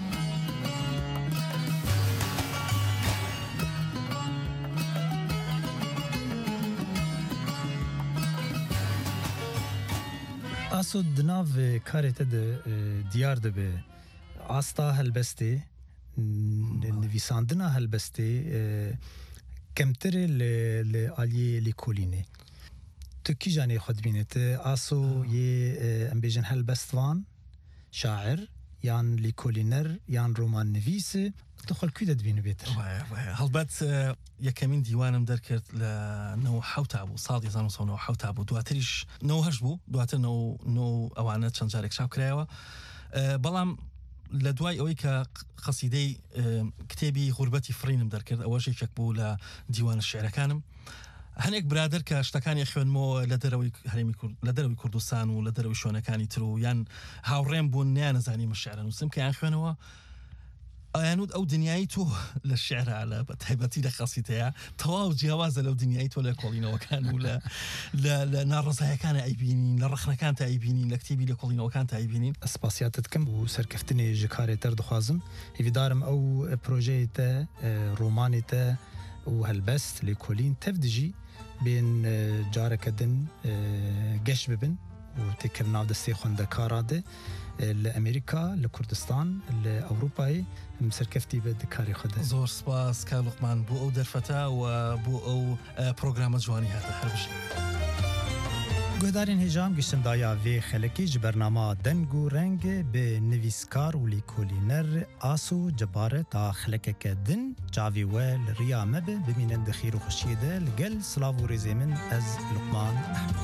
ئاسۆ دناو کارێتە دیار دەبێ ئاستا هەلبەستێ نویساندنا هەلبەستێ کەمترێ لە ئالیێ لێکۆلینێ تو کیژانێ خۆ دبینێتە ئاسۆ یێ ئەم بێژن هەلبەستوان شاعر یان لێکۆلینەر یان ڕۆمان نویس دخەڵکوی دەدبینە بێتر هەڵبەت یەکەمین دیوانم دەرکرد لە 1970 بوو ساڵی 1970 بوو دواتریش 98 بوو دواتر ئەوانە چەند جارێک چاپ کرایەوە بەڵام لە دوای ئەوەی کە قەسیدەی کتێبی غوربەتی فڕینم دەرکرد ئەوەش یەکێک بوو لە دیوانە شێعرەکانم هەنێک برادر کە شتەکانی خوێنمەوە لە دەرەوەی هەرێمی کورد لە دەرەوەی کوردستان و لە دەرەوەی شوێنەکانی تر و یان هاوڕێم بوون نیانەزانی من شێعرە نووسم کە یان خوێنەوە ئەیانوت ئەو دنیای تۆ لە شێعرە لە تایبەتی لە قەسیدەیە تەواو جیاوازە لەو دنیای تۆ لە کۆڵینەوەکان و لە ناڕزایەکانە ئەیبینین لە ڕەخنەکانتە ئەیبینین لە کتێبی لە کۆڵینەوەکانتە ئەیبینین ئەسپاسیاتت کەم بوو سەرکەفتنێ ژ کارێتەر دخوازم هیویدارم ئەو پرۆژەیەتە ڕۆمانێتە و هەلبەست لێکۆلین تەف دژی بێن جارەکەدن گەشت ببن و تێکردناو دەستێ خوێندەکارادە لە ئەمریکا لە کوردستان لە ئەوروپای سەرکەفتی بە دکاری خۆدا زۆر سپاس کاڵوقمان بۆ ئەو دەرفەتە و بۆ ئەو پرۆگرامە جوانی هاتە هەربژێ گۆدارین هێژام گشتمدایا vê xelekê ji bernama deng û rengê bi nivîskar û lêkolîner Aso Cebare ta xelekeke din çavê we li riya me be bimînin di xîr û xweşiyê de li gel silav û rêzê min ez Luqman Ehmed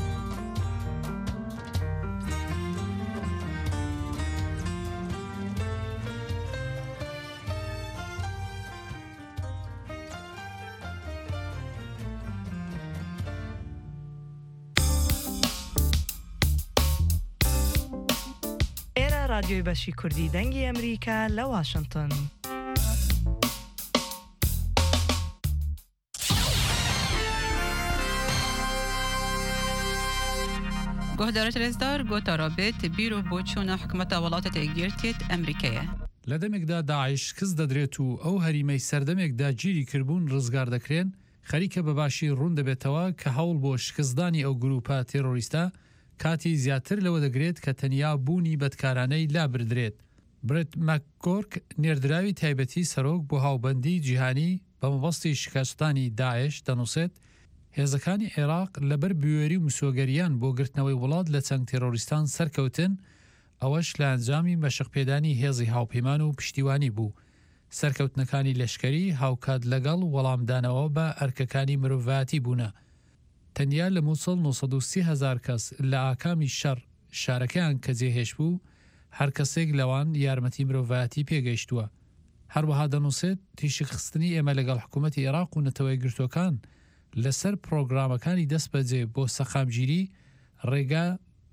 رادیۆی بەشی کوردی دەنگی ئەمریکا لە واشنگتن. گهدارت رزدار گوتا رابط بیرو بۆچوونە حکومەتە وڵاتە تێگیرتێت ئەمریکایە. لە دەمێکدا داعش کەس دەدرێت و ئەو هەریمەی سەردەمێکدا گیری کردبوون ڕزگار دەکرێن خەریکە بەباشی ڕوون دەبێتەوە کە هەوڵ بۆ شکستدانی ئەو گروپە تێرۆریستە کاتی زیاتر لەوە دەگرێت کە تەنیا بوونی بەدکارانەی لا بردرێت. برت مەککۆرک نێردراوی تایبەتی سەرۆک بۆ هاوبەندی جیهانی بە مەبەستی شکستانی داعش دەنووسێت هێزەکانی عێراق لەبەر بوێری و مسۆگەریان بۆ گرتنەوەی وڵات لە چەند تێرۆریستان سەرکەوتن ئەوەش لە ئەنجامی بەشەقپێدانی هێزی هاوپەیمان و پشتیوانی بوو. سەرکەوتنەکانی لەشکەری هاوکات لەگەڵ وەڵامدانەوە بە ئەرکەکانی مرۆڤایەتی بوونە. تەنیا لە مووسڵ 930,000 کەس لە ئاکامی شەڕ شارەکەیان کە جێهێش بوو هەر کەسێک لەوان یارمەتی مرۆڤایەتی پێگەیشتووە. هەروەها دەنووسێت تیشکخستنی ئێمە لەگەڵ حکوومەتی عێراق و نەتەوەی گرتوەکان لەسەر پرۆگرامەکانی دەست بەجێ بۆ سەقامگیری ڕێگا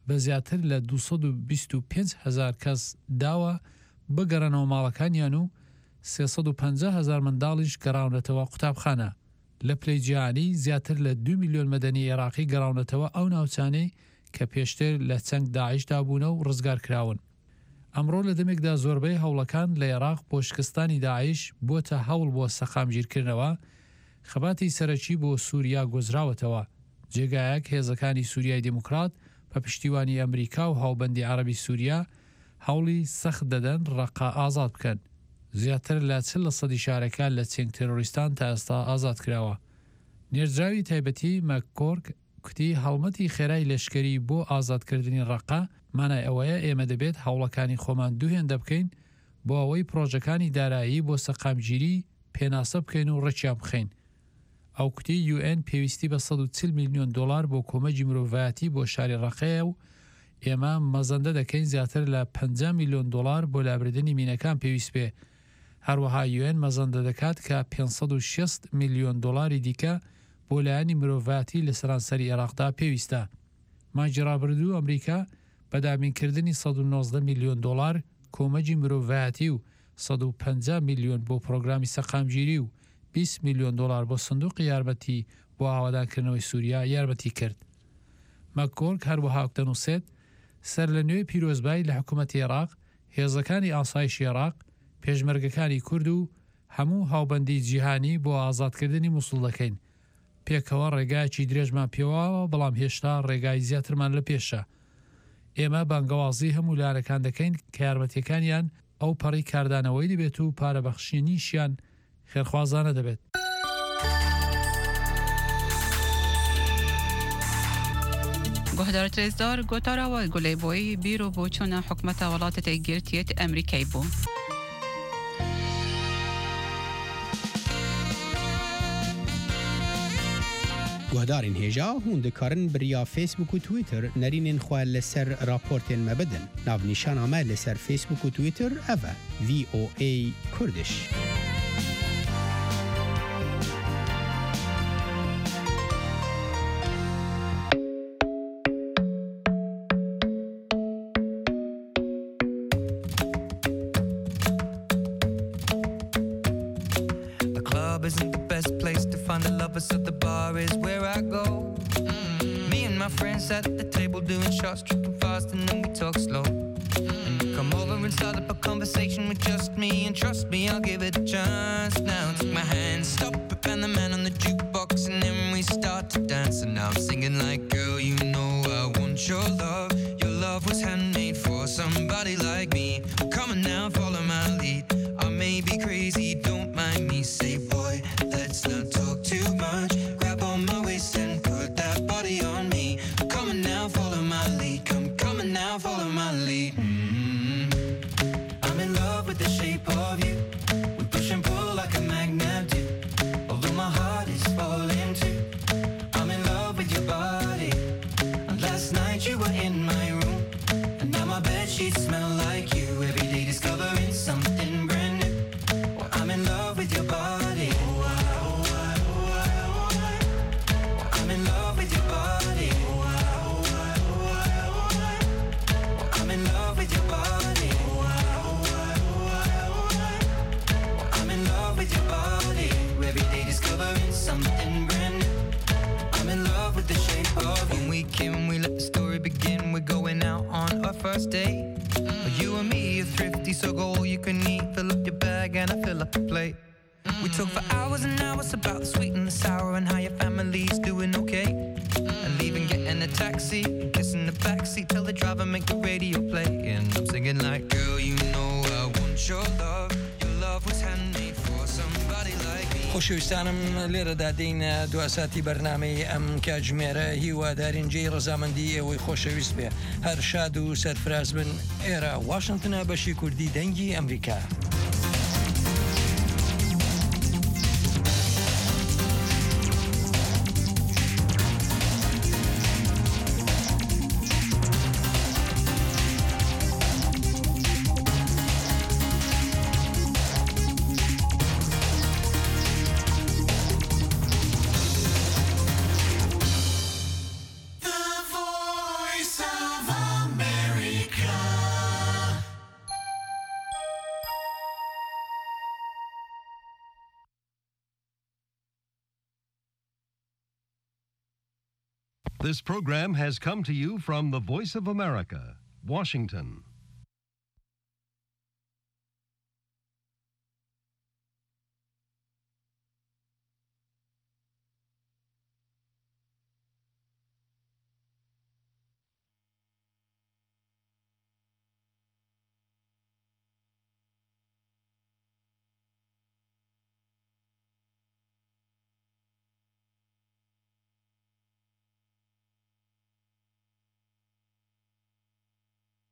بە زیاتر لە 225,000 کەس داوە بگەڕنەوە ماڵەکانیان و 350,000 منداڵیش گەڕاونەتەوە قوتابخانە. لە پلەی جیهانی زیاتر لە 2 میلیۆن مەدەنی عێراقی گەڕاونەتەوە ئەو ناوچانەی کە پێشتر لە چەنگ داعیشدا بوون و ڕزگار کراون. ئەمڕۆ لە دەمێکدا زۆربەی هەوڵەکان لە عێراق بۆ شکستانی داعیش بۆتە هەوڵ بۆ سەقامگیرکردنەوە، خەباتی سەرەکی بۆ سووریا گۆزراوەتەوە. جێگایەک هێزەکانی سووریای دموکرات بە پشتیوانی ئەمریکا و هاوبەندی عەرەبی سووریا هەوڵی سەخت دەدەن ڕەقا ئازاد بکەن. زیاتر لە 40% شارەکە لە چنگ تێرۆریستان تا ئێستا ئازاد کراوە. نێردراوی تایبەتی مەککۆرک کوتی هەڵمەتی خێرای لەشکری بۆ ئازادکردنی ڕەقا مانای ئەوەیە ئێمە دەبێت هەوڵەکانی خۆمان دووهێندە بکەین بۆ ئەوەی پرۆژەکانی دارایی بۆ سەقامگیری پێناسە بکەین و ڕێکیان بخەین. ئەو کوتی UN پێویستی بە 140 میلیۆن دلار بۆ کۆمەجی مرۆڤایەتی بۆ شاری ڕەقەیە و ئێمە مەزەندە دەکەین زیاتر لە 50 میلیۆن دلار بۆ لابردنی مینەکان پێویست بێ. هەروەها UN مەزەندە دەکات کە 560 میلیۆن دلاری دیکە بۆ لایەنی مرۆڤایەتی لە سەرانسەری عێراقدا پێویستە. مانگی ڕابردوو ئەمریکا بەدامینکردنی 119 میلیۆن دلار کۆمەجی مرۆڤایەتی و 150 میلیۆن بۆ پرۆگرامی سەقامگیری و 20 میلیۆن دلار بۆ سندوقی یارمەتی بۆ ئاوادانکردنەوەی سووریا یارمەتی کرد. مەککۆرک هەروەها دەنووسێت سەر لە نوێ پیرۆزبایی لە حکوومەتی عێراق، هێزەکانی ئاسایشی عێراق، پێشمەرگەکانی کورد و هەموو هاوبەندی جیهانی بۆ ئازادکردنی موسڵ دەکەین. پێکەوە ڕێگایەکی درێژمان پێواوە، بەڵام هێشتا ڕێگای زیاترمان لە پێشە. ئێمە بانگەوازی هەموو لارەکان دەکەین کە یارمەتیەکانیان ئەو پەڕی کاردانەوەی دەبێت و پارەبەخشینیشیان خێرخوازانە دەبێت. گۆهدار ترێزدار گۆتاراوە گولەیبۆی بیرۆ بۆ چۆنە حکومەتە وڵاتە گرتیێت ئەمریکای بوو. گۆدارین هێژا هون دەکارن بریا فیسبوک و تویتر نەرینên xwe li ser raportên me bidin. Navnîşana me li ser Facebook û Twitter ev e VOA Kurdiş. The club isn't the best place to find the lovers, so the bar is where I go. Me and my friends at the table doing shots, tripping fast, and then we talk slow. And you come over and start up a conversation with just me, and trust me, I'll give it a chance. Now take my hand, stop it, and the man on the jukebox, and then we start to dance. And now I'm singing like, girl, you know I want your love. Your love was handmade for somebody like me. Come on now, follow my lead. I may be crazy, don't mind me. Say, boy, let's not talk too much. Grab on my waist and put that body on me. Come on now, follow my lead. Come on now, follow my lead. I'm in love with the shape of you. We push and pull like a magnet do. Although my heart is falling too. I'm in love with your body. And last night you were in my room. And now my bedsheets smell like you. Every day discovering something brand new. Well, I'm in love with your body. I'm in love with your body. I'm in love with your body. I'm in love with your body. Every day discovering something brand new. I'm in love with the shape of you. When we came, we let the story begin. We're going out on our first date. You and me are thrifty, so go all you can eat. Fill up your bag and I fill up the plate. We talk for hours and hours about the sweet and the sour and how your family's doing okay. And leaving, getting a taxi, kissing the backseat, tell the driver make the radio play. And I'm singing like, girl, you know I want your love. Your love was handmade for somebody like me. خۆشەویستانم لێرەدا دێین دواساتی بەرنامەی ئەم کاتژمێرە هیوادارین جێی ڕەزامەندی ئێوەی خۆشەویست بێ هەر شاد و سەرفراز بن. ئێرە واشنگتنە بەشی کوردی دەنگی ئەمریکا. The voice of This program has come to you from the Voice of America, Washington.